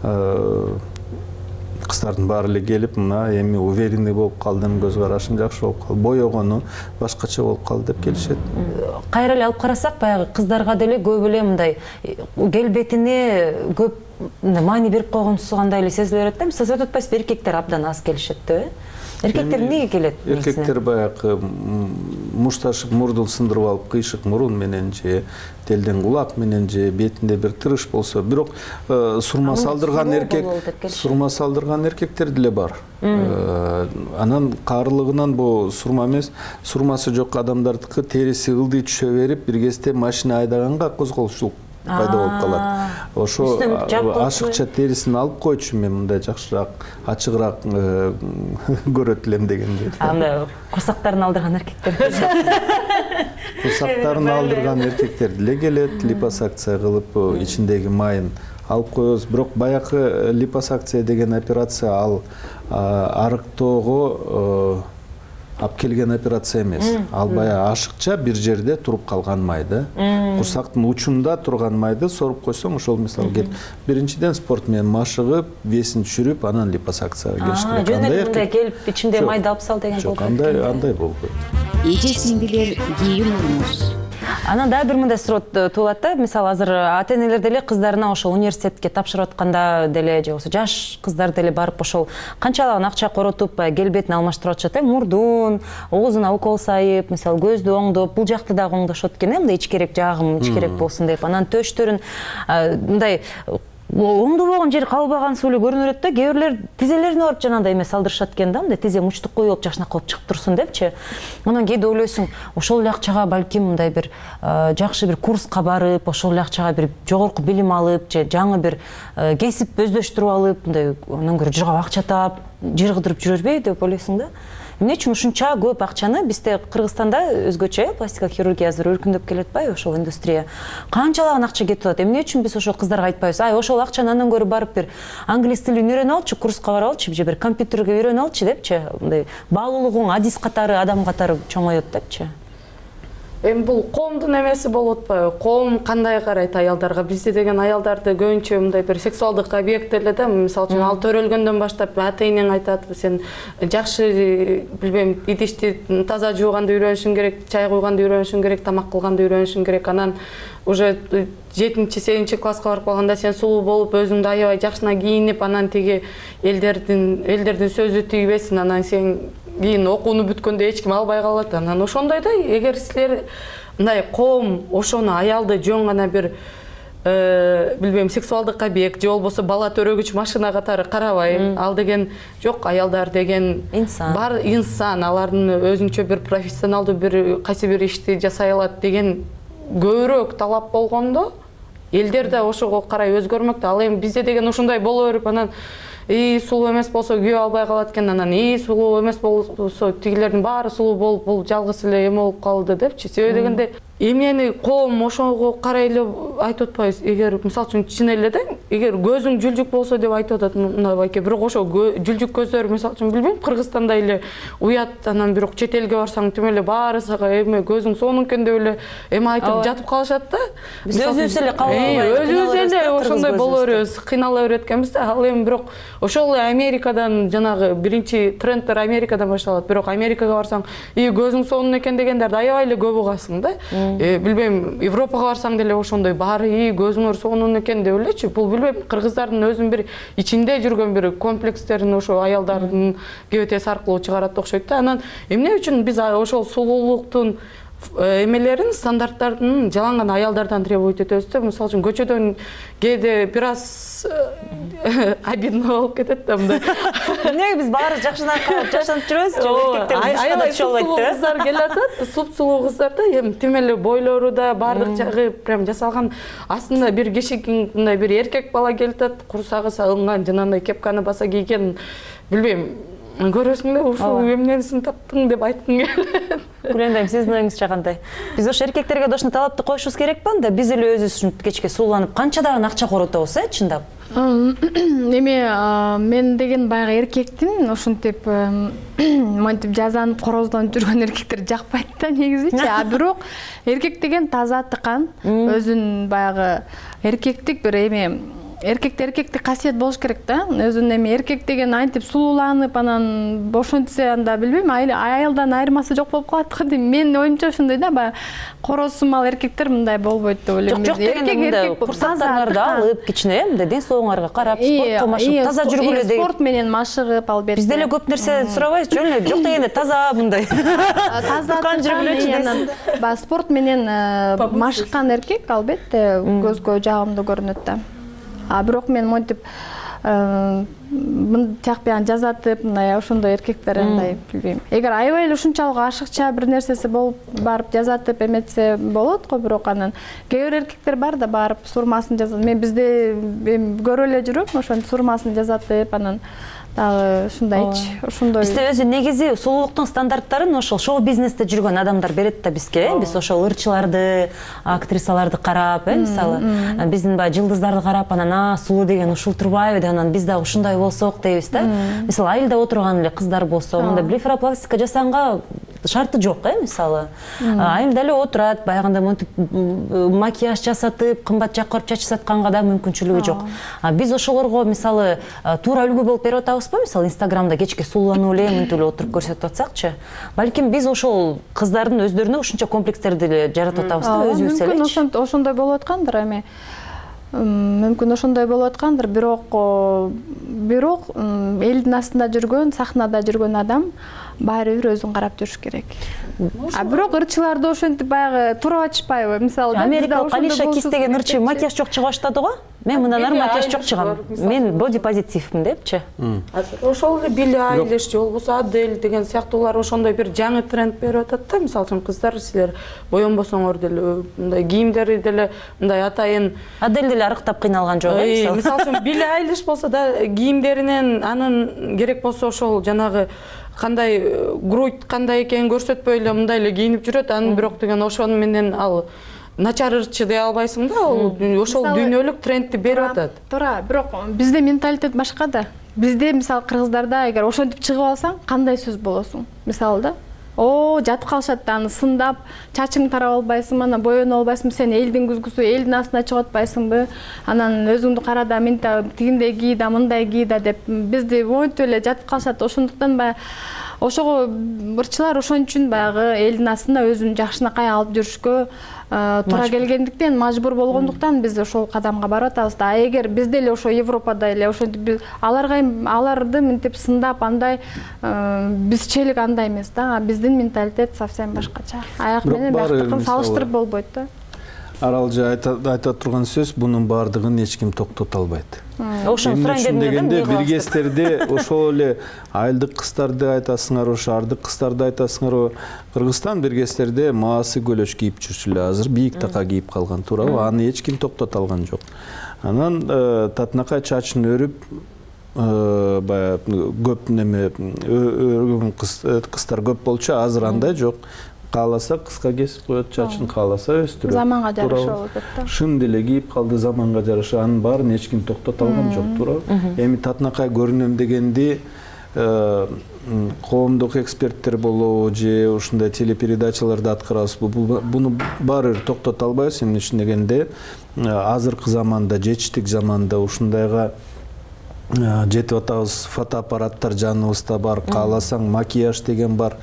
Кыздардын баары эле келип, мына эми уверенный болуп калдым, көз карашым жакшы болуп калды, боёгону башкача болуп калды деп келишет. Кайра эле алып карасак, баягы кыздарга деле көп эле мындай келбетине көп маани берип койгонсу кандай эле сезиле берет да. Мисалы өтүп атпайсызбы, эркектер абдан аз келишет да, э? Эркектер эмнеге келет? Эркектер баягы мушташып, мурдун сындырып алып, кыйшык мурун менен же телден кулак менен же бетинде бир тырыш болсо, бирок сурма салдырган эркек, сурма салдырган эркектер деле бар. Анан каарылыгынан бул сурма эмес, сурмасы жок адамдардыкы териси ылдый түшө берип, бир кезде машина айдаганга козголушчулук пайда болуп калат. Ошо ашыкча терисин алып койчу, мен мындай жакшыраак, ачыгыраак көрөт элем дегендей. Анда курсактарын алдырган эркектер. Курсактарын алдырган эркектер деле келет, липосакция кылып ичиндеги майын алып коебуз. Бирок баягы липосакция деген операция ал арыктоого алып келген операция эмес. Ал баягы ашыкча бир жерде туруп калган майды, курсактын учунда турган майды соруп койсоң, ошол мисалы келип, биринчиден спорт менен машыгып, весин түшүрүп, анан липосакцияга келиш керек. Андай мындай келип, ичинде майды алып сал деген болуп. Жок, андай андай болбойт. Эже сиңдилер кийин урмуз. Анан дагы бир мындай суроо туулат да, мисалы азыр ата-энелер деле кыздарына ошол университетке тапшырып атканда деле же болбосо жаш кыздар деле барып ошол канчалаган акча коротуп келбетин алмаштырып атышат, э, мурдун, оозуна укол сайып, мисалы көздү оңдоп, бул жакты дагы оңдошот экен, э, мындай ичкерек жагым ичкерек болсун деп. Анан төштөрүн мындай оңдобогон жери калбаган эле көрүнө берет да. Кээ бирлер тизелерине барып жанагындай эме салдырышат экен да, мындай тизе мучтук коюп жакшынакай болуп чыгып турсун депчи. Анан кээде ойлойсуң, ошол эле акчага балким мындай бир жакшы бир курска барып, ошол эле акчага бир жогорку билим алып, же жаңы бир кесип өздөштүрүп алып, мындай андан көрө жыргап акча таап, жер кыдырып жүрөрбөй деп ойлойсуң да. Эмне үчүн ушунча көп акчаны бизде Кыргызстанда өзгөчө пластика хирургия азыр өркүндөп келет атпайбы, ошол индустрия. Канчалаган акча кетип атат. Эмне үчүн биз ошол кыздарга айтпайбыз? Ай, ошол акчаны андан көрө барып бир англис тилин үйрөнүп алчы, курска барып алчы, же бир компьютерге үйрөнүп алчы депчи. Мындай баалуулугуң адис катары, адам катары чоңоет депчи. эми бул коомдун эмеси болуп атпайбы? Коом кандай карайт аялдарга? Бизде деген аялдарды көбүнчө мындай бир сексуалдык объект эле да. Мисалы үчүн ал төрөлгөндөн баштап ата-энең айтат, сен жакшы билбейм, идишти таза жууганды үйрөнүшүң керек, чай куйганды үйрөнүшүң керек, тамак кылганды үйрөнүшүң керек. Анан уже жетинчи сегизинчи класска барып калганда сен сулуу болуп, өзүңдү аябай жакшына кийинип, анан тиги элдердин элдердин сөзү тийбесин, анан сен кийин окууну бүткөндө эч ким албай калат. Анан ошондой да, эгер силер мындай коом ошону аялды жөн гана бир билбейм, сексуалдык объект же болбосо бала төрөгүч машина катары карабай, ал деген жок, аялдар деген инсан. Бар инсан, алардын өзүнчө бир профессионалдуу бир кайсы бир ишти жасай алат деген көбүрөөк талап болгондо, элдер да ошого карай өзгөрмөктө. Ал эми бизде деген ушундай боло берип, анан и сулуу эмес болсо күйөө албай калат экен, анан и сулуу эмес болсо тигилердин баары сулуу болуп, бул жалгыз эле эме болуп калды депчи. Себеби дегенде эмнени коом ошого карай эле айтып атпайбыз. Эгер мисалы үчүн чын эле да, эгер көзүң жүлжүк болсо деп айтып атат мына байке, бирок ошо жүлжүк көздөр мисалы үчүн билбейм, Кыргызстанда эле уят, анан бирок чет элге барсаң тим эле баары сага эме көзүң сонун экен деп эле эме айтып жатып калышат да. Өзүбүз эле кабыл албай, өзүбүз эле ошондой боло беребиз, кыйнала берет экенбиз да. Ал эми бирок ошол эле Америкадан, жанагы биринчи трендтер Америкадан башталат. Бирок Америкага барсаң, и көзүң сонун экен дегендерди аябай эле көп угасың да. Билбейм, Европага барсаң деле ошондой баары и көзүңөр сонун экен деп элечи. Бул билбейм, кыргыздардын өзүнүн бир ичинде жүргөн бир комплекстерин ошо аялдардын кебетеси аркылуу чыгарат окшойт да. Анан эмне үчүн биз ошол сулуулуктун эмелерин, стандарттарын жаланган аялдардан требовать этебиз да. Мисалы үчүн көчөдөн кээде бир аз обидно болуп кетет да мындай. Эмнеге биз баары жакшынан карап жашанып жүрөбүз, эркектер аябай сулуу кыздар келатат, суп-сулуу кыздар да, эми тим эле бойлору да баардык жагы прям жасалган. Астында бир киши мындай бир эркек бала келатат, курсагы салынган, жанагындай кепканы баса кийген, билбейм, көрөсүң да, ушул эмнесин таптың деп айткың келет. Күлөндөйм, сиздин оюңузча кандай? Биз ошо эркектерге ошондой талапты коюшубуз керек ба? Да биз эле өзүбүз ушинтип кечке сууланып, канчадан акча коротобуз, э, чындап? Эми мен деген баягы эркектин ушинтип монтип жазанып корозданып жүргөн эркектер жакпайт да негизичи. А бирок эркек деген таза тыкан, өзүн баягы эркектик бир эме, эркекте эркектик касиет болуш керек да. Өзүн эми эркек деген антип сулууланып, анан бошонтсе, анда билбейм, аялдан айырмасы жок болуп калат го дейм. Менин оюмча ошондой да, баягы коросумал эркектер мындай болбойт деп ойлойм. Жок, жок дегенде мындай курсактарыңарды алып, кичине мындай ден соолугуңарга карап, спортко машыгып, таза жүргүлө деген. Спорт менен машыгып, албетте. Биз деле көп нерсе сурабайбыз, жөн эле жок дегенде таза мындай. Таза жүргүлөчү. Баягы спорт менен машыккан эркек албетте көзгө жагымдуу көрүнөт да. А бирок мен монтип тияк биян жазатып, мындай ошондой эркектер андай билбейм. Эгер аябай эле ушунчалык ашыкча бир нерсеси болуп барып жазатып эметсе болот го, бирок анан кээ бир эркектер бар да барып сурмасын жазат. Мен бизде көрүп эле жүрөм, ошентип сурмасын жазатып, анан дагы ушундайчы, ошондой. Бизде өзү негизи сулуулуктун стандарттарын ошол шоу бизнесте жүргөн адамдар берет да бизге. Биз ошол ырчыларды, актрисаларды карап, э, мисалы, биздин баягы жылдыздарды карап, анан а сулуу деген ушул турбайбы деп, анан биз да ушундай болсок дейбиз да. Мисалы, айылда отурган эле кыздар болсо, мындай блефаропластика жасаганга шарты жок, э, мисалы. Айылда эле отурат, баягындай монтип макияж жасатып, кымбат жакырып чач сатканга да мүмкүнчүлүгү жок. А биз ошолорго мисалы туура үлгү болуп берип атабыз. Мисалы, Инстаграмда кечке сулууланып эле мынтип эле отуруп көрсөтүп атсакчы, балким биз ошол кыздардын өздөрүнө ушунча комплекстерди эле жаратып атабыз да, өзүбүз эле. Мүмкүн ошондой болуп аткандыр, эми мүмкүн ошондой болуп аткандыр, бирок бирок элдин астында жүргөн, сахнада жүргөн адам баары бир өзүн карап жүрүш керек. А бирок ырчыларды ошентип баягы туруп атышпайбы? Мисалы, америкалык Алиша Кис деген ырчы макияж жок чыга баштады го. Мен мындан ары макияж жок чыгам. Мен боди позитивмин депчи. Ошол эле Билли Айлиш же болбосо Адель деген сыяктуулар ошондой бир жаңы тренд берип атат да. Мисалы үчүн кыздар, силер боенбосоңор деле, мындай кийимдери деле мындай атайын. Адель деле арыктап кыйналган жок, э, мисалы. Мисалы үчүн Билли Айлиш болсо да кийимдеринен анын керек болсо ошол жанагы кандай грудь кандай экенин көрсөтпөй эле мындай эле кийинип жүрөт. Анын бирок деген ошону менен ал начар ырчы дей албайсың да, ал ошол дүйнөлүк трендти берип атат. Туура, бирок бизде менталитет башка да. Бизде мисалы кыргыздарда эгер ошентип чыгып алсаң, кандай сөз болосуң? Мисалы да, о жатып калышат да, аны сындап, чачың тарап албайсың, ана боёно албайсың, сен элдин күзгүсү, элдин астына чыгып атпайсыңбы? Анан өзүңдү кара да, мен тигиндей ки да, мындай ки да деп бизди монтип эле жатып калышат. Ошондуктан баягы ошого ырчылар ошон үчүн баягы элдин астында өзүн жакшынакай алып жүрүшкө туура келгендиктен, мажбур болгондуктан биз ошол кадамга барып атабыз да. А эгер биз деле ошо Европада эле ошентип аларга аларды мынтип сындап андай бизчелик андай эмес да. Биздин менталитет совсем башкача. Аяк менен бияктыкын салыштырып болбойт да. Аралжы айта турган сөз, бунун баардыгын эч ким токтото албайт. Ошону сурайын дегенде биргестерде ошол эле айылдык кыздарды айтасыңар, ошо ардык кыздарды айтасыңар. Кыргызстан биргестерде маасы көлөч кийип жүрчү эле, азыр бийик така кийип калган, туурабы? Аны эч ким токтото алган жок. Анан татынакай чачын өрүп, баягы көп неме өргөн кыздар көп болчу, азыр андай жок. Кааласа кыска кесип коет, чачын кааласа өстүрөт. Заманга жараша болуп да. Шын деле кийип калды, заманга жараша, анын баарын эч ким токтото алган жок, туурабы? Эми татынакай көрүнөм дегенди коомдук эксперттер болобу же ушундай телепередачаларды аткарабызбы, буну баары бир токтото албайбыз. Эмне үчүн дегенде азыркы заманда, жетиштик заманда ушундайга жетип атабыз. Фотоаппараттар жаныбызда бар, кааласаң макияж деген бар.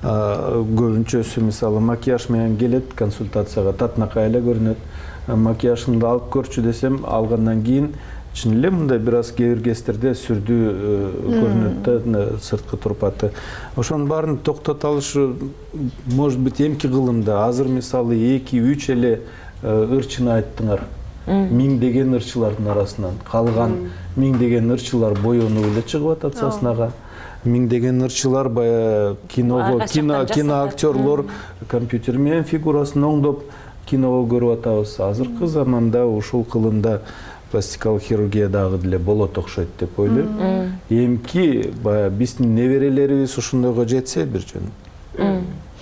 Көбүнчөсү мисалы макияж менен келет консультацияга, татынакай эле көрүнөт. Макияжыңды алып көрчү десем, алгандан кийин чын эле мындай бир аз кээ бир кездерде сүрдүү көрүнөт да, сырткы турпаты. Ошонун баарын токтото алышы может быть эмки кылымда. Азыр мисалы эки үч эле ырчыны айттыңар. Миңдеген ырчылардын арасынан калган миңдеген ырчылар боёнуп эле чыгып атат сахнага. Миңдеген ырчылар баягы киного, киноактерлор компьютер менен фигурасын оңдоп киного көрүп атабыз. Азыркы заманда ушул кылымда пластикалык хирургия дагы деле болот окшойт деп ойлойм. Эмки баягы биздин неберелерибиз ушундойго жетсе бир жөн.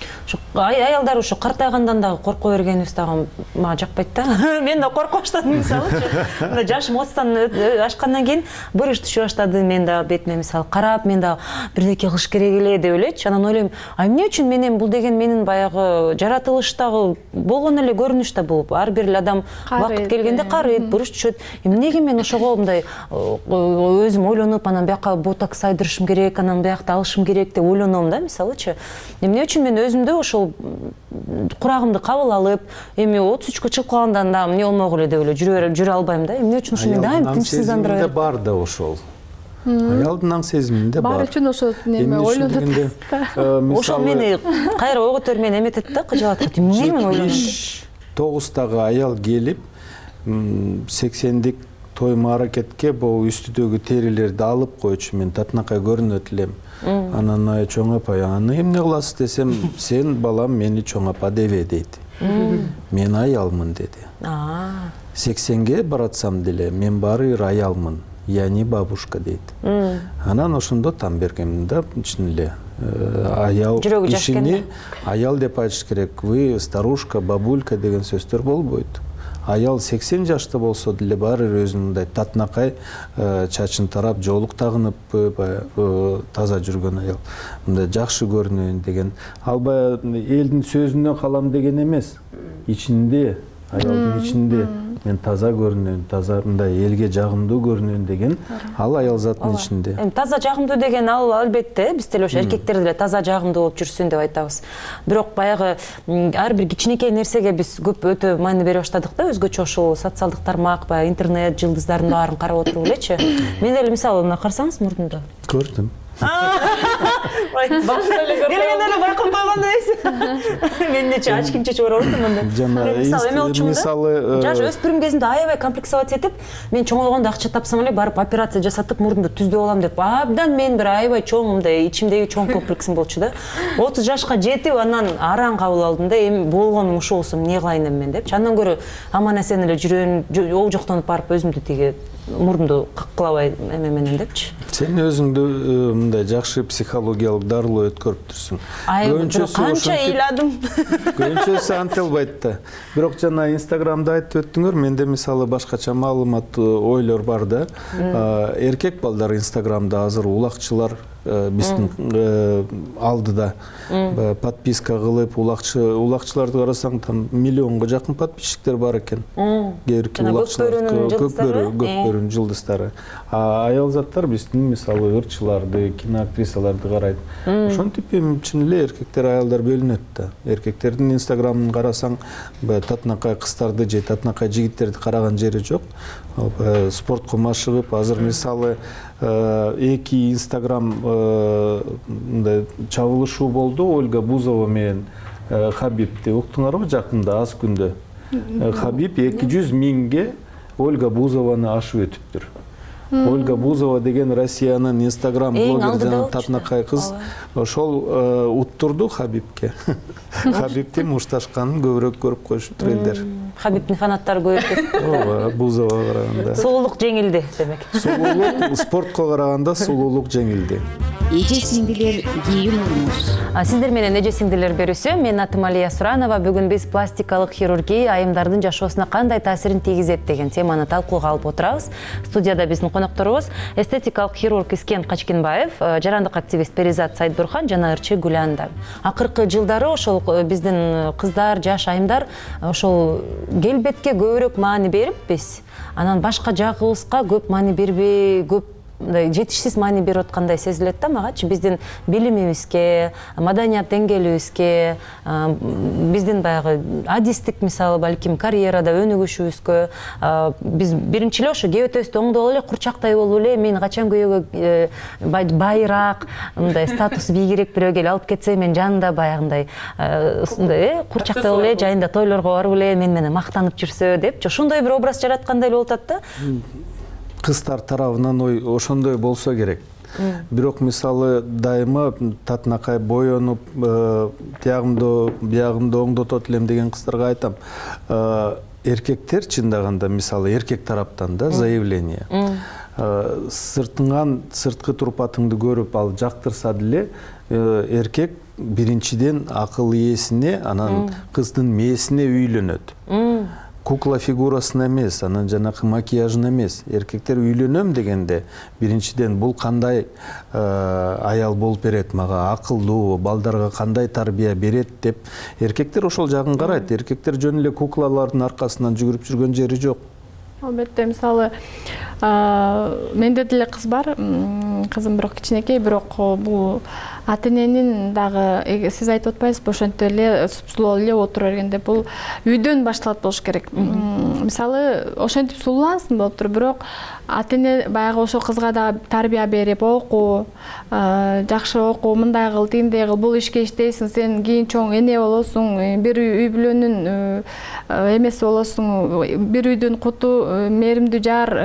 Аялдар ушу картайгандан дагы корко бергенибиз дагы мага жакпайт да. Мен да коркуп баштадым мисалы. Мында жашым отуздан ашкандан кийин бир иш түшө баштады. Мен да бетиме мисалы карап, мен да бирдеке кылыш керек эле деп элечи. Анан ойлойм, а эмне үчүн менен бул деген менин баягы жаратылыштагы болгон эле көрүнүш да бул. Ар бир адам убакыт келгенде карыйт, буруш түшөт. Эмнеге мен ошого мындай өзүм ойлонуп, анан бияка ботокс айдырышым керек, анан биякта алышым керек деп ойлоном да мисалычы. Эмне үчүн мен өзүмдү ошол курагымды кабыл алып, эми отуз үчкө чыгып калгандан да эмне болмогу эле деп эле жүрө жүрө албайм да. Эмне үчүн ушуну дайым тынчсыздандыра берет? Бар да ошол. Аялдын аң сезиминде бар. Бар үчүн ошол неме ойлонот. Ошол мени кайра ойго көтөрүп мени эметет да, кыжалатат. Эмне мен ойлоном? тогуздагы аял келип, сексендик той мааракетке бул үстүдөгү терилерди алып койчу, мен татынакай көрүнөт элем. Анан ай чоң апа, аны эмне кыласыз десем, сен балам мени чоң апа дебе дейт. Мен аялмын деди. сексенге баратсам деле мен баары бир аялмын, яни бабушка дейт. Анан ошондо там бергем да, чын эле аял ишини аял деп айтыш керек. Вы старушка, бабулька деген сөздөр болбойт. Аял сексен жашта болсо деле баары өзүнүн мындай татынакай чачын тарап, жоолук тагынып таза жүргөн аял. Мындай жакшы көрүнөйүн деген. Ал баягы элдин сөзүнөн калам деген эмес. Ичинде, аялдын ичинде мен таза көрүнөйүн, таза мындай элге жагымдуу көрүнөйүн деген ал аял заттын ичинде. Эми таза жагымдуу деген ал албетте биз деле ошо эркектер деле таза жагымдуу болуп жүрсүн деп айтабыз. Бирок баягы ар бир кичинекей нерсеге биз көп өтө маани бере баштадык да, өзгөчө ошол социалдык тармак, баягы интернет жылдыздардын баарын карап отуруп элечи. Мен деле мисалы мына карасаңыз мурдумда. Көрдүм. Келгенде эле байкап койгон дейсиз. Мен нече ачким чечип барып атам анда. Мисалы эме болчумун да. Жаш өспүрүм кезимде аябай комплексовать этип, мен чоңойгондо акча тапсам эле барып операция жасатып мурдумду түздүп алам деп, абдан мен бир аябай чоң мындай ичимдеги чоң комплексим болчу да. отуз жашка жетип анан араң кабыл алдым да, эми болгонум ушул болсо эмне кылайын мен депчи. Андан көрө аман эсен эле жүрөйүн, оо жоктонуп барып өзүмдү тиги мурдумду кыккылабай эме менен депчи. Сен өзүңдү мындай жакшы психологиялык дарылоо өткөрүп турсуң. Көбүнчөсү канча ыйладым. Көбүнчөсү антелбайт да. Бирок жана Инстаграмда айтып өттүңөр, менде мисалы башкача маалымат ойлор бар да. Эркек балдар Инстаграмда азыр улакчылар биздин алдыда подписка кылып улакчы улакчыларды карасаң там миллионго жакын подписчиктер бар экен. Кээ бирки улакчылар көпбөрүнүн жылдыздары. Аял заттар биздин мисалы ырчыларды, киноактрисаларды карайт. Ошентип эми чын эле эркектер аялдар бөлүнөт да. Эркектердин инстаграмын карасаң татынакай кыздарды же татынакай жигиттерди караган жери жок. Спортко машыгып, азыр мисалы эки инстаграм чабылышуу болду. Ольга Бузова менен Хабибди уктуңарбы жакында аз күндө? Хабиб эки жүз миңге Ольга Бузованы ашып өтүптүр. Ольга Бузова деген Россиянын инстаграм блогер жана татынакай кыз ошол уттурду Хабибке. Хабибти мушташканын көбүрөөк көрүп коюшуптур элдер. Хабибтин фанаттары көбөйүп Ооба, Бузовага караганда. Сулуулук жеңилди демек. Сулуулук спортко караганда сулуулук жеңилди. Эже сиңдилер кийин урмуз. Сиздер менен эже сиңдилер берүүсү. Мен атым Алия Суранова. Бүгүн биз пластикалык хирургия айымдардын жашоосуна кандай таасирин тийгизет деген теманы талкууга алып отурабыз. Студияда биздин конокторубуз эстетикалык хирург Искен Качкенбаев, жарандык активист Перизат Сайдбурхан жана ырчы Гүланда. Акыркы жылдары ошол биздин кыздар, жаш айымдар ошол келбетке көбүрөөк маани берип биз анан башка жагыбызга көп маани бербей, көп жетишсиз маани берип аткандай сезилет да магачы. Биздин билимибизге, маданият деңгээлибизге, биздин баягы адистик мисалы балким карьерада өнүгүшүбүзгө биз биринчи эле ошо кебетебизди оңдоп эле курчактай болуп эле мен качан күйөөгө байыраак, мындай статус бийигирээк бирөө келип алып кетсе мен жанында баягындай курчактай болуп эле жайында тойлорго барып эле мен менен мактанып жүрсө депчи ошондой бир образ жараткандай болуп атат да. Кыздар тарабынан ой ошондой болсо керек. Бирок мисалы дайыма татынакай боенуп, тиягымды, биягымды оңдотот элем деген кыздарга айтам. Эркектер чындаганда мисалы эркек тараптан да заявление. Сыртыңан сырткы турпатыңды көрүп ал жактырса деле эркек биринчиден акыл ээсине, анан кыздын мээсине үйлөнөт. Кукла фигурасына эмес, анан жанакы макияжына эмес. Эркектер үйлөнөм дегенде биринчиден бул кандай аял болуп берет мага, акылдуу, балдарга кандай тарбия берет деп эркектер ошол жагын карайт. Эркектер жөн эле куклалардын аркасынан жүгүрүп жүргөн жери жок. Албетте, мисалы менде деле кыз бар, кызым бирок кичинекей, бирок бул ата эненин дагы сиз айтып атпайсызбы, ошентип эле сулуу эле отура бергенде бул үйдөн башталат болуш керек. Мисалы ошентип сулуулансын болуптур, бирок ата эне баягы ошо кызга да тарбия берип, окуу, жакшы окуу, мындай кыл, тигиндей кыл, бул ишке иштейсиң, сен кийин чоң эне болосуң, бир үй бүлөнүн эмеси болосуң, бир үйдүн куту, мээримдүү жар,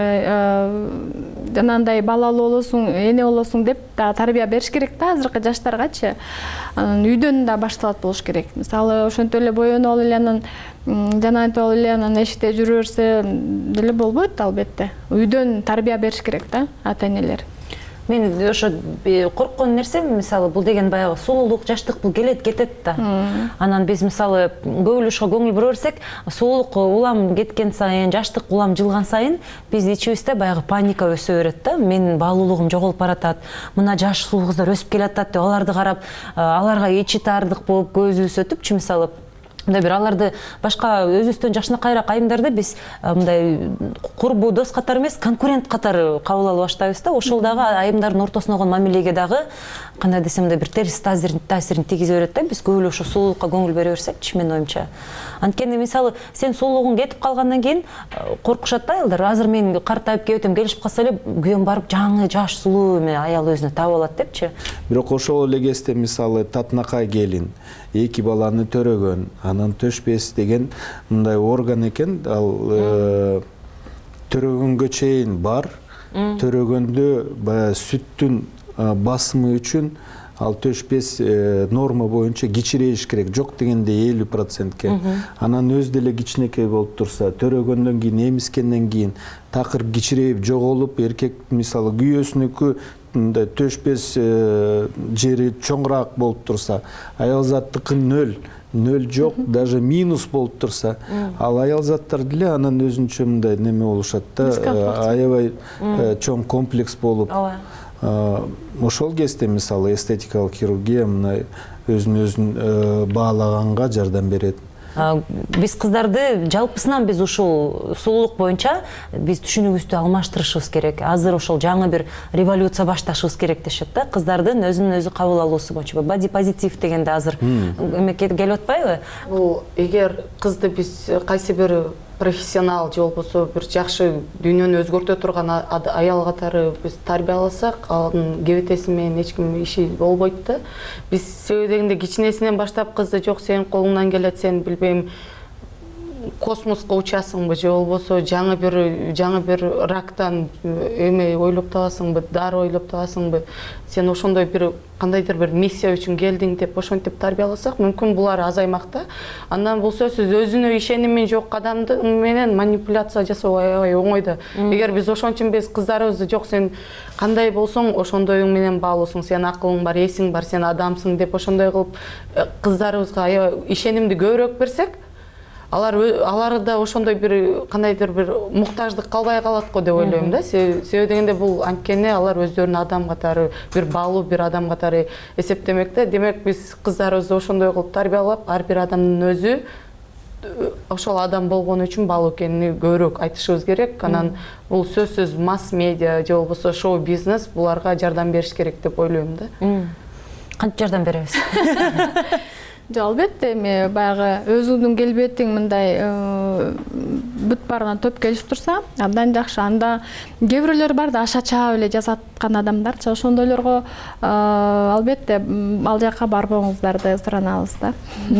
жанагындай балалуу болосуң, эне болосуң деп да тарбия бериш керек да азыркы жаштаргачы. Анан үйдөн да башталат болуш керек. Мисалы ошентип эле боенуп эле анан жана айтып эле анан эшикте жүрө берсе деле болбойт албетте. Үйдөн тарбия бериш керек да ата энелер. Мен ошо корккон нерсем мисалы бул деген баягы сулуулук, жаштык бул келет кетет да. Анан биз мисалы көп эле ошого көңүл бура берсек, сулуулук улам кеткен сайын, жаштык улам жылган сайын биз ичибизде баягы паника өсө берет да. Менин баалуулугум жоголуп баратат, мына жаш сулуу кыздар өсүп келатат деп аларды карап, аларга ичи таардык болуп көзүбүз өтүпчү мисалы. Мындай бир аларды башка өзүбүздөн жашынакайраак айымдарды биз мындай курбу дос катары эмес, конкурент катары кабыл ала баштайбыз да. Ошол дагы айымдардын ортосуна болгон мамилеге дагы кандай десем мындай бир терс таасирин тийгизе берет да. Биз көп эле ошо сулуулукка көңүл бере берсекчи, менин оюмча. Анткени мисалы сен сулуулугуң кетип калгандан кийин коркушат да аялдар. Азыр мен картайып кетем, келишип калса эле күйөөм барып жаңы жаш сулуу аял өзүнө таап алат депчи. Бирок ошол эле кезде мисалы татынакай келин эки баланы төрөгөн, анан төш без деген мындай орган экен, ал төрөгөнгө чейин бар, төрөгөндө баягы сүттүн басымы үчүн ал төш без норма боюнча кичирейиш керек, жок дегенде элүү процентке. Анан өз деле кичинекей болуп турса, төрөгөндөн кийин эмискенден кийин такыр кичирейип жоголуп, эркек мисалы күйөөсүнүкү төш без жери чоңураак болуп турса, аял заттыкы нөл, нөл жок, даже минус болуп турса, ал аял заттар деле анан өзүнчө мындай неме болушат да, аябай чоң комплекс болуп, ошол кезде мисалы эстетикалык хирургия мына өзүн өзүн баалаганга жардам берет. Биз кыздарды жалпысынан биз ушул сулуулук боюнча биз түшүнүгүбүздү алмаштырышыбыз керек. Азыр ошол жаңы бир революция башташыбыз керек дешет да. Кыздардын өзүн өзү кабыл алуусу боюнча боди позитив дегенде азыр эмеке келип атпайбы? Бул эгер кызды биз кайсы бир профессионал же болбосо бир жакшы дүйнөнү өзгөртө турган аял катары биз тарбияласак, анын кебетеси менен эч ким иши болбойт да. Биз себеби дегенде кичинесинен баштап кызды жок сенин колуңдан келет, сен билбейм космоско учасыңбы же болбосо жаңы бир жаңы бир рактан эме ойлоп табасыңбы, дары ойлоп табасыңбы, сен ошондой бир кандайдыр бир миссия үчүн келдиң деп ошентип тарбияласак, мүмкүн булар азаймак да. Андан бул сөзсүз өзүнө ишеними жок адамды менен манипуляция жасоо аябай оңой да. Эгер биз ошон үчүн биз кыздарыбызды жок сен кандай болсоң ошондоюң менен баалуусуң, сен акылың бар, эсиң бар, сен адамсың деп ошондой кылып кыздарыбызга аябай ишенимди көбүрөөк берсек, алар алар да ошондой бир кандайдыр бир муктаждык калбай калат го деп ойлойм да. Себеби дегенде бул анткени алар өздөрүн адам катары, бир баалуу бир адам катары эсептемек да. Демек биз кыздарыбызды ошондой кылып тарбиялап, ар бир адамдын өзү ошол адам болгону үчүн баалуу экенин көбүрөөк айтышыбыз керек. Анан бул сөзсүз масс медиа же болбосо шоу бизнес буларга жардам бериш керек деп ойлойм да. Кантип жардам беребиз? Жок, албетте, эми баягы өзүңдүн келбетиң мындай бүт баарынан топ келип турса, абдан жакшы. Анда кээ бирөөлөр бар да аша чаап эле жасаткан адамдарчы, ошондойлорго албетте ал жака барбооңуздарды суранабыз да.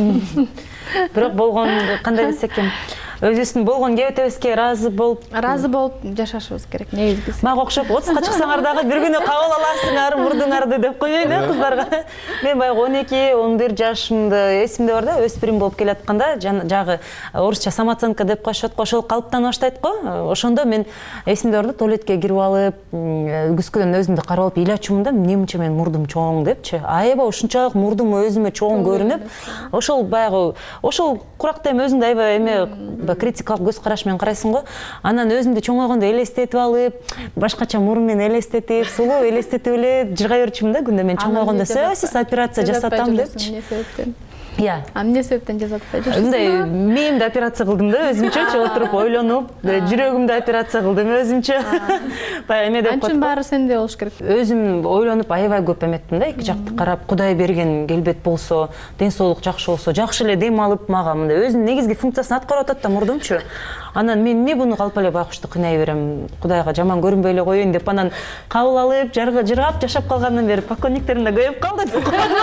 Бирок болгон кандай десек экен, өзүбүздүн болгон кебетебизге ыраазы болуп, ыраазы болуп жашашыбыз керек негизгиси. Мага окшоп отузга чыксаңар дагы бир күнү кабыл аласыңар мурдуңарды деп коеюн э кыздарга. Мен баягы он эки он бир жашымда эсимде бар да, өспүрүм болуп келатканда жагы орусча самооценка деп коюшат го, ошол калыптана баштайт го. Ошондо мен эсимде бар да, туалетке кирип алып, күзгүдөн өзүмдү карап алып ыйлачумун да, эмнемче менин мурдум чоң депчи. Аябай ушунчалык мурдум өзүмө чоң көрүнүп, ошол баягы ошол куракта эми өзүңдү аябай эме критикалык көз караш менен карайсың го. Анан өзүмдү чоңойгондо элестетип алып, башкача мурун менен элестетип, сулуу элестетип эле жырга берчүмүн да, күндө мен чоңойгондо сөзсүз операция жасатам депчи. Иә. А эмне себептен жасатпай жүрсүң? Мындай мээмди операция кылдым да, өзүмчөчү отуруп ойлонуп, жүрөгүмдү операция кылдым өзүмчө. Баягы эме деп коет. Анчын баары сенде болуш керек. Өзүм ойлонуп аябай көп эметтим да, эки жакты карап, Кудай берген келбет болсо, ден соолук жакшы болсо, жакшы эле дем алып мага мындай өзүнүн негизги функциясын аткарып атат да мурдумчу. Анан мен эмне буну калп эле байкушту кыйнай берем, Кудайга жаман көрүнбөй эле коеюн деп анан кабыл алып, жыргап жашап калгандан бери покойниктерим да көбөйүп калды деп.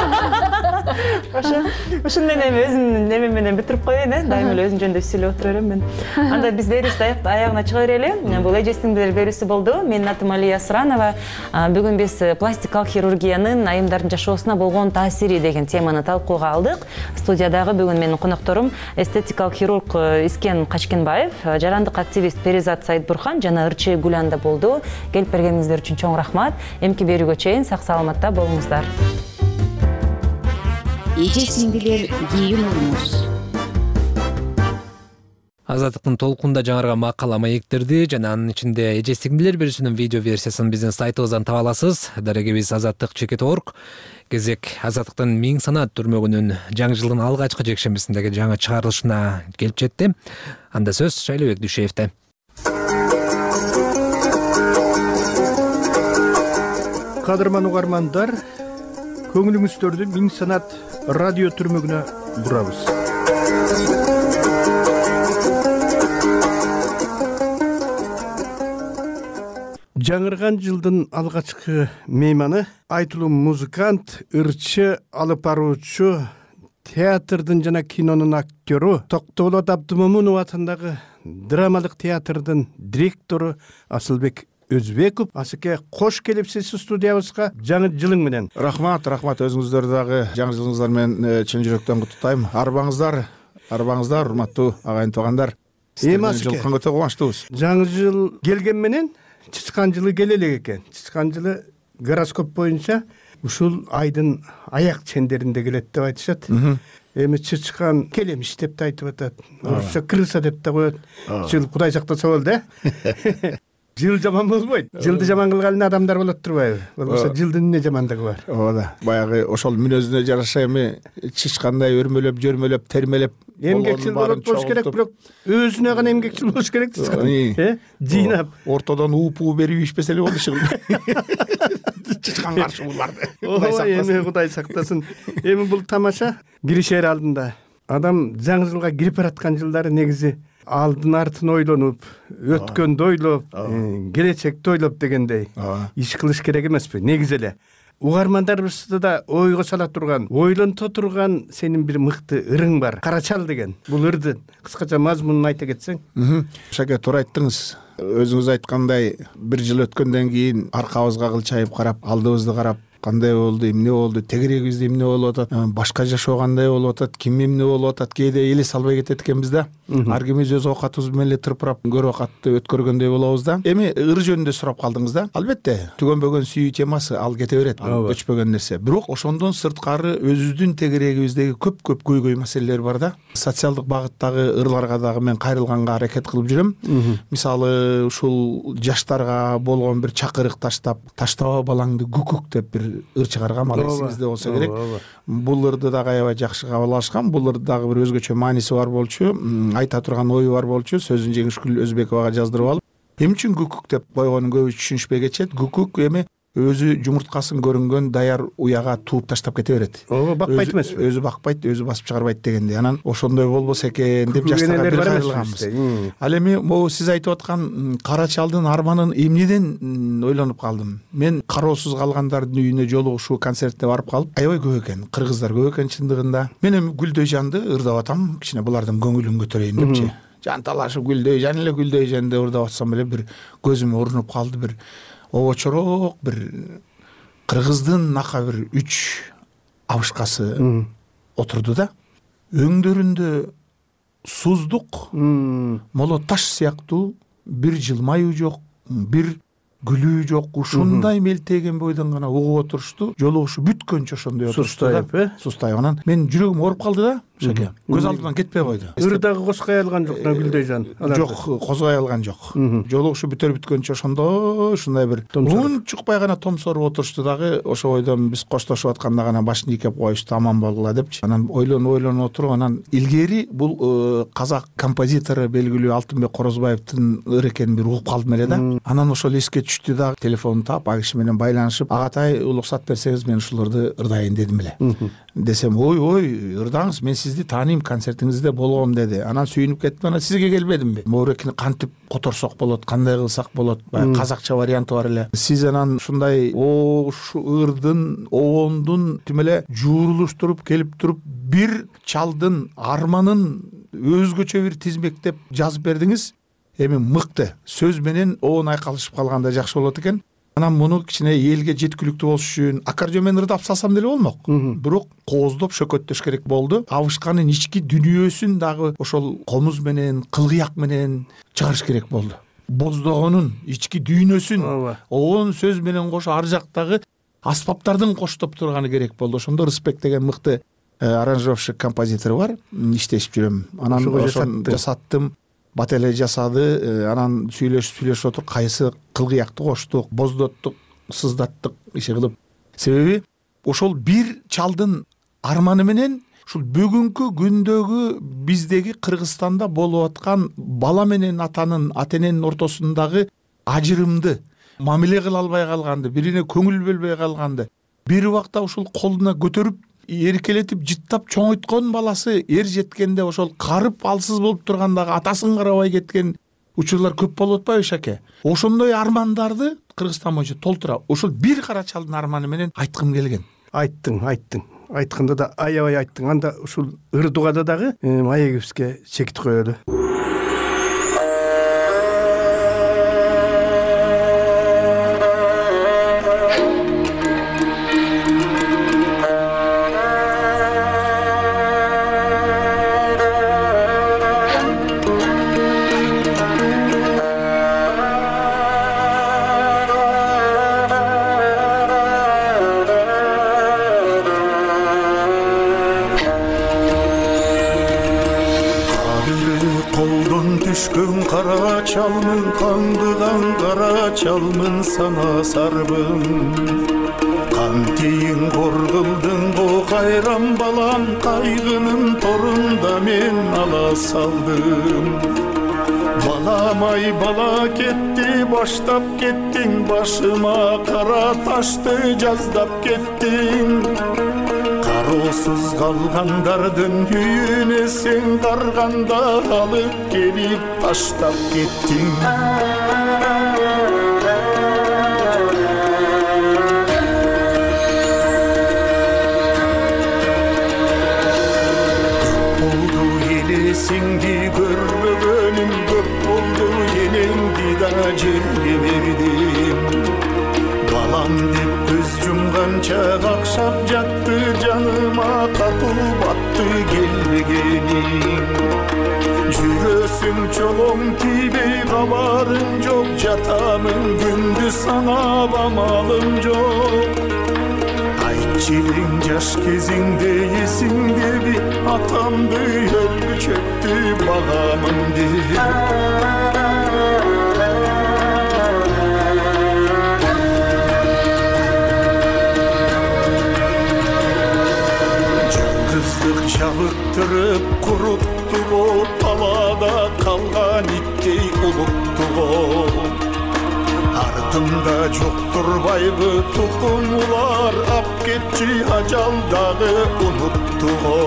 Ошо ушун менен өзүмдүн неме менен бүтүрүп коеюн э, дайыма эле өзүм жөнүндө сүйлөп отура берем мен. Анда биз берүүбүздү аягына чыга берели. Бул эжесиңдилер берүүсү болду. Менин атым Алия Суранова. Бүгүн биз пластикалык хирургиянын айымдардын жашоосуна болгон таасири деген теманы талкууга алдык. Студиядагы бүгүн менин конокторум эстетикалык хирург Искен Качкенбаев, жарандык активист Перизат Сайытбурхан жана ырчы Гүланда болду. Келип бергениңиздер үчүн чоң рахмат. Эмки берүүгө чейин сак саламатта болуңуздар. Эже сиңдилер кийин уруңуз. Азаттыктын толкунда жаңырган макала маектерди жана анын ичинде эже сиңдилер берүүсүнүн видео версиясын биздин сайтыбыздан таба аласыз. Дарегебиз азаттык чекит точка орг. Кезек Азаттыктын миң санаат түрмөгүнүн жаңы жылдын алгачкы жекшембисиндеги жаңы чыгарылышына келип жетти. Анда сөз Шайлообек Дүйшеевде. Кадырман угармандар, көңүлүңүздөрдү миң санаат радио түрмөгүнө бурабыз. Жаңырган жылдын алгачкы мейманы айтылуу музыкант, ырчы, алып баруучу, театрдын жана кинонун актёру, Токтоолот Абдымомунов атындагы драмалык театрдын директору Асылбек Өзбеков. Асыке, кош келипсиз студиябызга жаңы жылың менен. Рахмат, рахмат, өзүңүздөрдү дагы жаңы жылыңыздар менен чын жүрөктөн куттуктайм. Арбаңыздар, арбаңыздар, урматтуу агайын туугандар. Эми Асыке, жылкы өтө кубанычтуубуз. Жаңы жыл келген менен чычкан жылы келе элек экен. Чычкан жылы гороскоп боюнча ушул айдын аяк чендеринде келет деп айтышат. Эми чычкан келемиш деп да айтып атат. Орусча крыса деп да коет. Жыл Кудай сактаса болду, э? Жыл жаман болбойт. Жылды жаман кылган адамдар болот турбайбы? Болбосо жылдын эмне жамандыгы бар? Ооба да. Баягы ошол мүнөзүнө жараша эми чычкандай өрмөлөп, жөрмөлөп, термелеп эмгекчил болот болуш керек, бирок өзүнө гана эмгекчил болуш керек. Э? Жыйнап, ортодон упу берип ишпесе эле болду иши. Чычкан каршы буларды. Ой, эми Кудай сактасын. Эми бул тамаша киришер алдында. Адам жаңы жылга кирип бараткан жылдары негизи алдын артын ойлонуп, өткөндү ойлоп, келечекти ойлоп дегендей иш кылыш керек эмеспи? Негизи эле угармандарыбызды да ойго сала турган, ойлонто турган сенин бир мыкты ырың бар. Карачал деген. Бул ырдын кыскача мазмунун айта кетсең. Шаке, туура айттыңыз. Өзүңүз айткандай, бир жыл өткөндөн кийин аркабызга кылчайып карап, алдыбызды карап, кандай болду, эмне болду, тегерегибизде эмне болуп атат, башка жашоо кандай болуп атат, ким эмне болуп атат, кээде элес албай кетет экенбиз да. Ар кимибиз өз оокатыбыз менен эле тырпырап көрүп акатты өткөргөндөй болобуз да. Эми ыр жөнүндө сурап калдыңыз да. Албетте, түгөнбөгөн сүйүү темасы ал кете берет, өчпөгөн нерсе. Бирок ошондон сырткары өзүбүздүн тегерегибиздеги көп-көп көйгөй маселелер бар да. Социалдык багыттагы ырларга дагы мен кайрылганга аракет кылып жүрөм. Мисалы, ушул жаштарга болгон бир чакырык таштап, таштаба балаңды күкүк деп бир ыр чыгарган, ал эсиңизде болсо керек. Бул ырды дагы аябай жакшы кабыл алышкан. Бул ырды дагы бир өзгөчө мааниси бар болчу, айта турган ою бар болчу. Сөзүн Жеңишгүл Өзбековага жаздырып алып, эмне үчүн күкүк деп койгонун көбү түшүнүшпөй кетишет. Күкүк эми өзү жумурткасын көрүнгөн даяр уяга тууп таштап кете берет. Ооба, бакпайт эмеспи? Өзү бакпайт, өзү басып чыгарбайт дегендей. Анан ошондой болбосо экен деп жаштарга бир кайрылганбыз. Ал эми могу сиз айтып аткан кара чалдын арманын эмнеден ойлонуп калдым. Мен кароосуз калгандардын үйүнө жолугушуу концертте барып калып, аябай көп экен, кыргыздар көп экен чындыгында. Мен эми Гүлдөйжанды ырдап атам, кичине булардын көңүлүн көтөрөйүн депчи. Жан талашып Гүлдөйжан эле Гүлдөйжан деп ырдап атсам эле бир көзүмө урунуп калды, бир обочорок бир кыргыздын нака бир үч абышкасы отурду да. Өңдөрүндө суздук, моло таш сыяктуу, бир жылмаюу жок, бир гүлүү жок, ушундай мелтеген бойдон гана угуп отурушту. Жолугушу бүткөнчө ошондой отурушту. Сустайып, э? Сустайып. Анан мен жүрөгүм ооруп калды да, Шаке. Көз алдыман кетпей койду. Ырдагы козгой алган жок, Гүлдөйжан. Жок, козгой алган жок. Жолугушу бүтөр бүткөнчө ошондо ушундай бир унчукпай гана томсоруп отурушту дагы. Ошо бойдон биз коштошуп атканда гана башын ийкеп коюшту, аман болгула депчи. Анан ойлонуп ойлонуп отуруп, анан илгери бул казак композитору белгилүү Алтынбек Корозбаевдин ыр экенин бир угуп калдым эле да. Анан ошол эске түштү да, телефонун таап, ал киши менен байланышып, агатай уруксат берсеңиз мен ушул ырды ырдайын дедим эле. Десем, ой ой ырдаңыз, мен сизди тааныйм, концертиңизде болгом деди. Анан сүйүнүп кеттим, анан сизге келбедимби? Моурекини кантип которсок болот, кандай кылсак болот? Баягы казакча варианты бар эле. Сиз анан ушундай ошу ырдын, обондун тим эле жуурулуштуруп келип туруп бир чалдын арманын өзгөчө бир тизмектеп жазып бердиңиз. Эми мыкты сөз менен оон айкалышып калганда жакшы болот экен. Анан муну кичине элге жеткиликтүү болуш үчүн аккордеон менен ырдап салсам деле болмок. Бирок кооздоп шөкөттөш керек болду. Абышканын ички дүнүйөсүн дагы ошол комуз менен, кылгыяк менен чыгарыш керек болду. Боздогонун ички дүйнөсүн оон сөз менен кошо ар жактагы аспаптардын коштоп турганы керек болду. Ошондо Рысбек деген мыкты аранжировщик композитор бар, иштешип жүрөм. Анан ошон жасаттым. Бателе жасады, анан сүйлөшүп сүйлөшүп отуруп, кайсы кылгыякты коштук, боздоттук, сыздаттык иши кылып. Себеби ошол бир чалдын арманы менен ушул бүгүнкү күндөгү биздеги Кыргызстанда болуп аткан бала менен атанын, ата эненин ортосундагы ажырымды, мамиле кыла албай калганды, бирине көңүл бөлбөй калганды, бир убакта ушул колуна көтөрүп эркелетип жыттап чоңойткон баласы эр жеткенде ошол карып алсыз болуп тургандагы атасын карабай кеткен учурлар көп болуп атпайбы, Шаке? Ошондой армандарды Кыргызстан боюнча толтура. Ошол бир кара чалдын арманы менен айткым келген. Айттың, айттың. Айтканда да аябай айттың. Анда ушул ырдугада дагы маегибизге чекит коелу. кара чалмын, каңдыган кара чалмын, сана сарбын. Кантейин кор кылдың го кайран балам, кайгынын торунда мен ала салдым. Баламай бала кетти, баштап кеттиң, башыма кара ташты жаздап кеттиң. Кароосуз калгандардын үйүнө сен карганда алып келип таштап кеттиң. Elesingdi görmөгөнүм көп болду, элеңди да жерге бердим. Балам деп көз жумганча какшап жатты, жаныма катуу батты келбегениң. Жүрөсүң чолоң тийбей кабарың жок, жатамын күндүз санап амалым жок. Айтчылың жаш кезиңде эсиңдеби, атамды өлчөттү багамын деп. Жалгыздык жабыктырып курутту го, талаада калган иттей улутту го. Артымда жок турбайбы тукумулар, ап кетчи ажалдагы унутту го.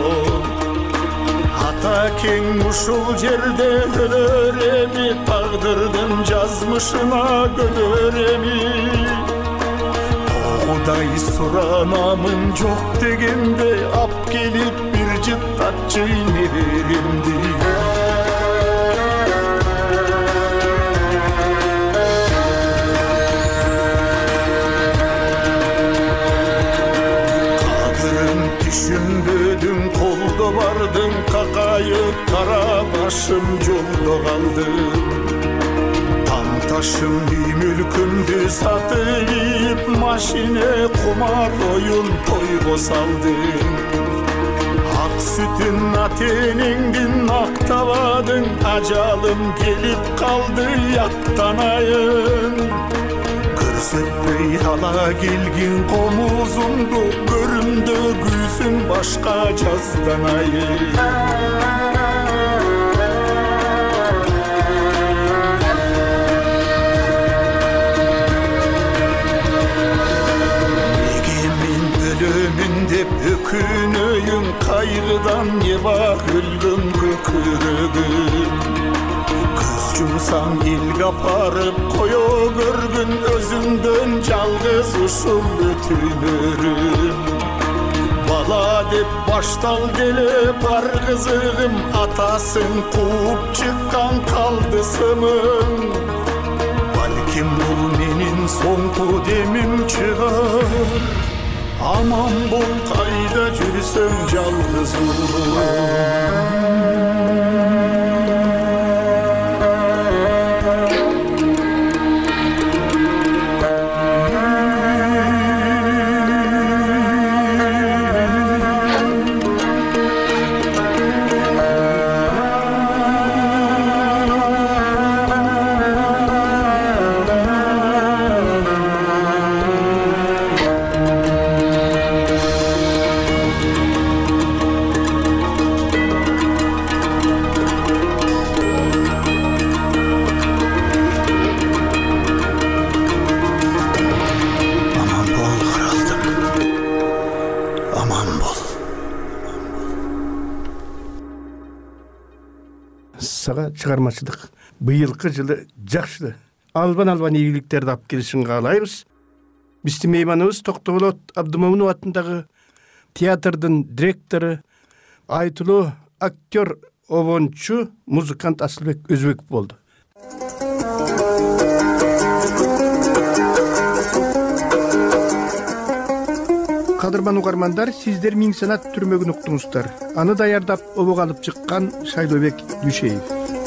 Ата кең ушул жерде өлөр эми, тагдырдын жазмышына көнөр эми. Кудай суранамын жок дегенде, ап келип бир жыттатчы неберемди. Түшүнбөдүң, колдо бардың, какайып кара башым жолдо калдым. Там ташым үй мүлкүмдү сатып, машине кумар оюн тойго салдым. Ак сүтүн ата-энеңдин актабадың, ажалым келип калды аттанайын. Көрсөтпөй ала келген комузумду, көрүмдө күйсүн башка жазданайын. Неге мен өлөмүн деп өкүнөйүм, кайгыдан неба өлгөн көкүрөгүм. Жумсаң элге апарып кое көргүн, өзүңдөн жалгыз ушул өтүнөрүм. Бала деп башталды эле бар кызыгым, атасын кууп чыккан калды сымың. Балким бул менин соңку демим чыгар, аман бол кайда жүрсөң жалгыз улум. Сага чыгармачылык быйылкы жылы жакшы албан албан ийгиликтерди алып келишин каалайбыз. Биздин мейманыбыз Токтоболот Абдымомунов атындагы театрдын директору, айтылуу актер, обончу, музыкант Асылбек Өзбеков болду. Кадырман угармандар, сиздер Миң санат түрмөгүн уктуңуздар. Аны даярдап обого алып чыккан Шайлообек Дүйшеев.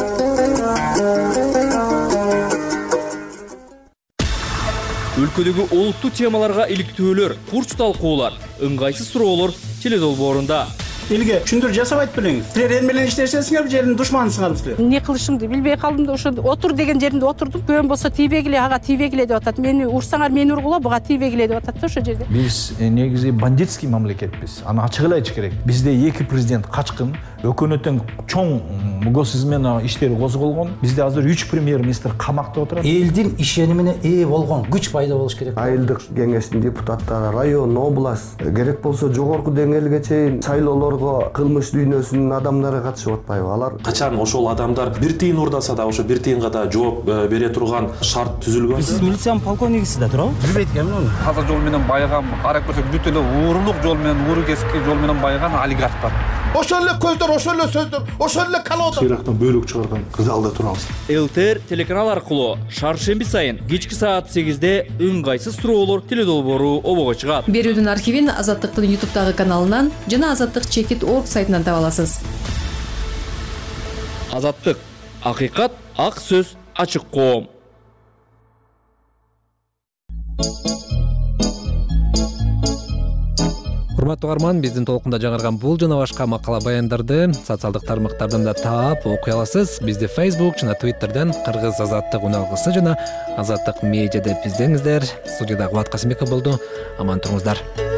Өлкөдөгү олуттуу темаларга иликтөөлөр, курс талкуулар, ыңгайсыз суроолор теледолбоорунда. элге түшүндүрүү жасап айтып белеңиз. Силер эл менен иштешесиңерби же элдин душманысыңарбы силер? Эмне кылышымды билбей калдым да ошо отур деген жеримде отурдум. Көөм болсо тийбегиле, ага тийбегиле деп атат. Мени урсаңар мени ургула, буга тийбегиле деп атат да ошо жерде. Биз негизи бандитский мамлекетпиз. Аны ачык эле айтыш керек. Бизде эки президент качкын, өкмөттүн чоң госизмена иштери козголгон. Бизде азыр үч премьер-министр камакта отурат. Элдин ишенимине ээ болгон күч пайда болуш керек. Айылдык кеңештин депутаттары, район, область, керек болсо жогорку деңгээлге чейин шайлоолорго кылмыш дүйнөсүнүн адамдары катышып атпайбы? Алар качан ошол адамдар бир тыйын урдаса да ошо бир тыйынга да жооп бере турган шарт түзүлгөн. Сиз милициянын полковнигисиз да туурабы? Билбейт экенмин аны. Таза жол менен байыган, карап көрсөк бүт эле уурулук жол менен, ууру кесипки жол менен байыган олигарх бар. Ошол эле көздөр, ошол эле сөздөр, ошол эле колода. Сыйрактан бөлүк чыгарган залда турабыз. ЛТР телеканал аркылуу шаршемби сайын кечки саат сегизде ыңгайсыз суроолор теледолбоору обого чыгат. Берүүнүн архивин Азаттыктын ютубтагы каналынан жана азаттык чекит точка орг сайтынан таба аласыз. Азаттык, акыйкат, ак сөз, ачык коом. Урматтуу угарман, биздин толкунда жаңырган бул жана башка макала баяндарды социалдык тармактардан да таап окуй аласыз. Бизди Facebook жана Twitterден Кыргыз Азаттык үналгысы жана Азаттык медиа деп издеңиздер. Студияда Кубат Касымбеков болду. Аман туруңуздар.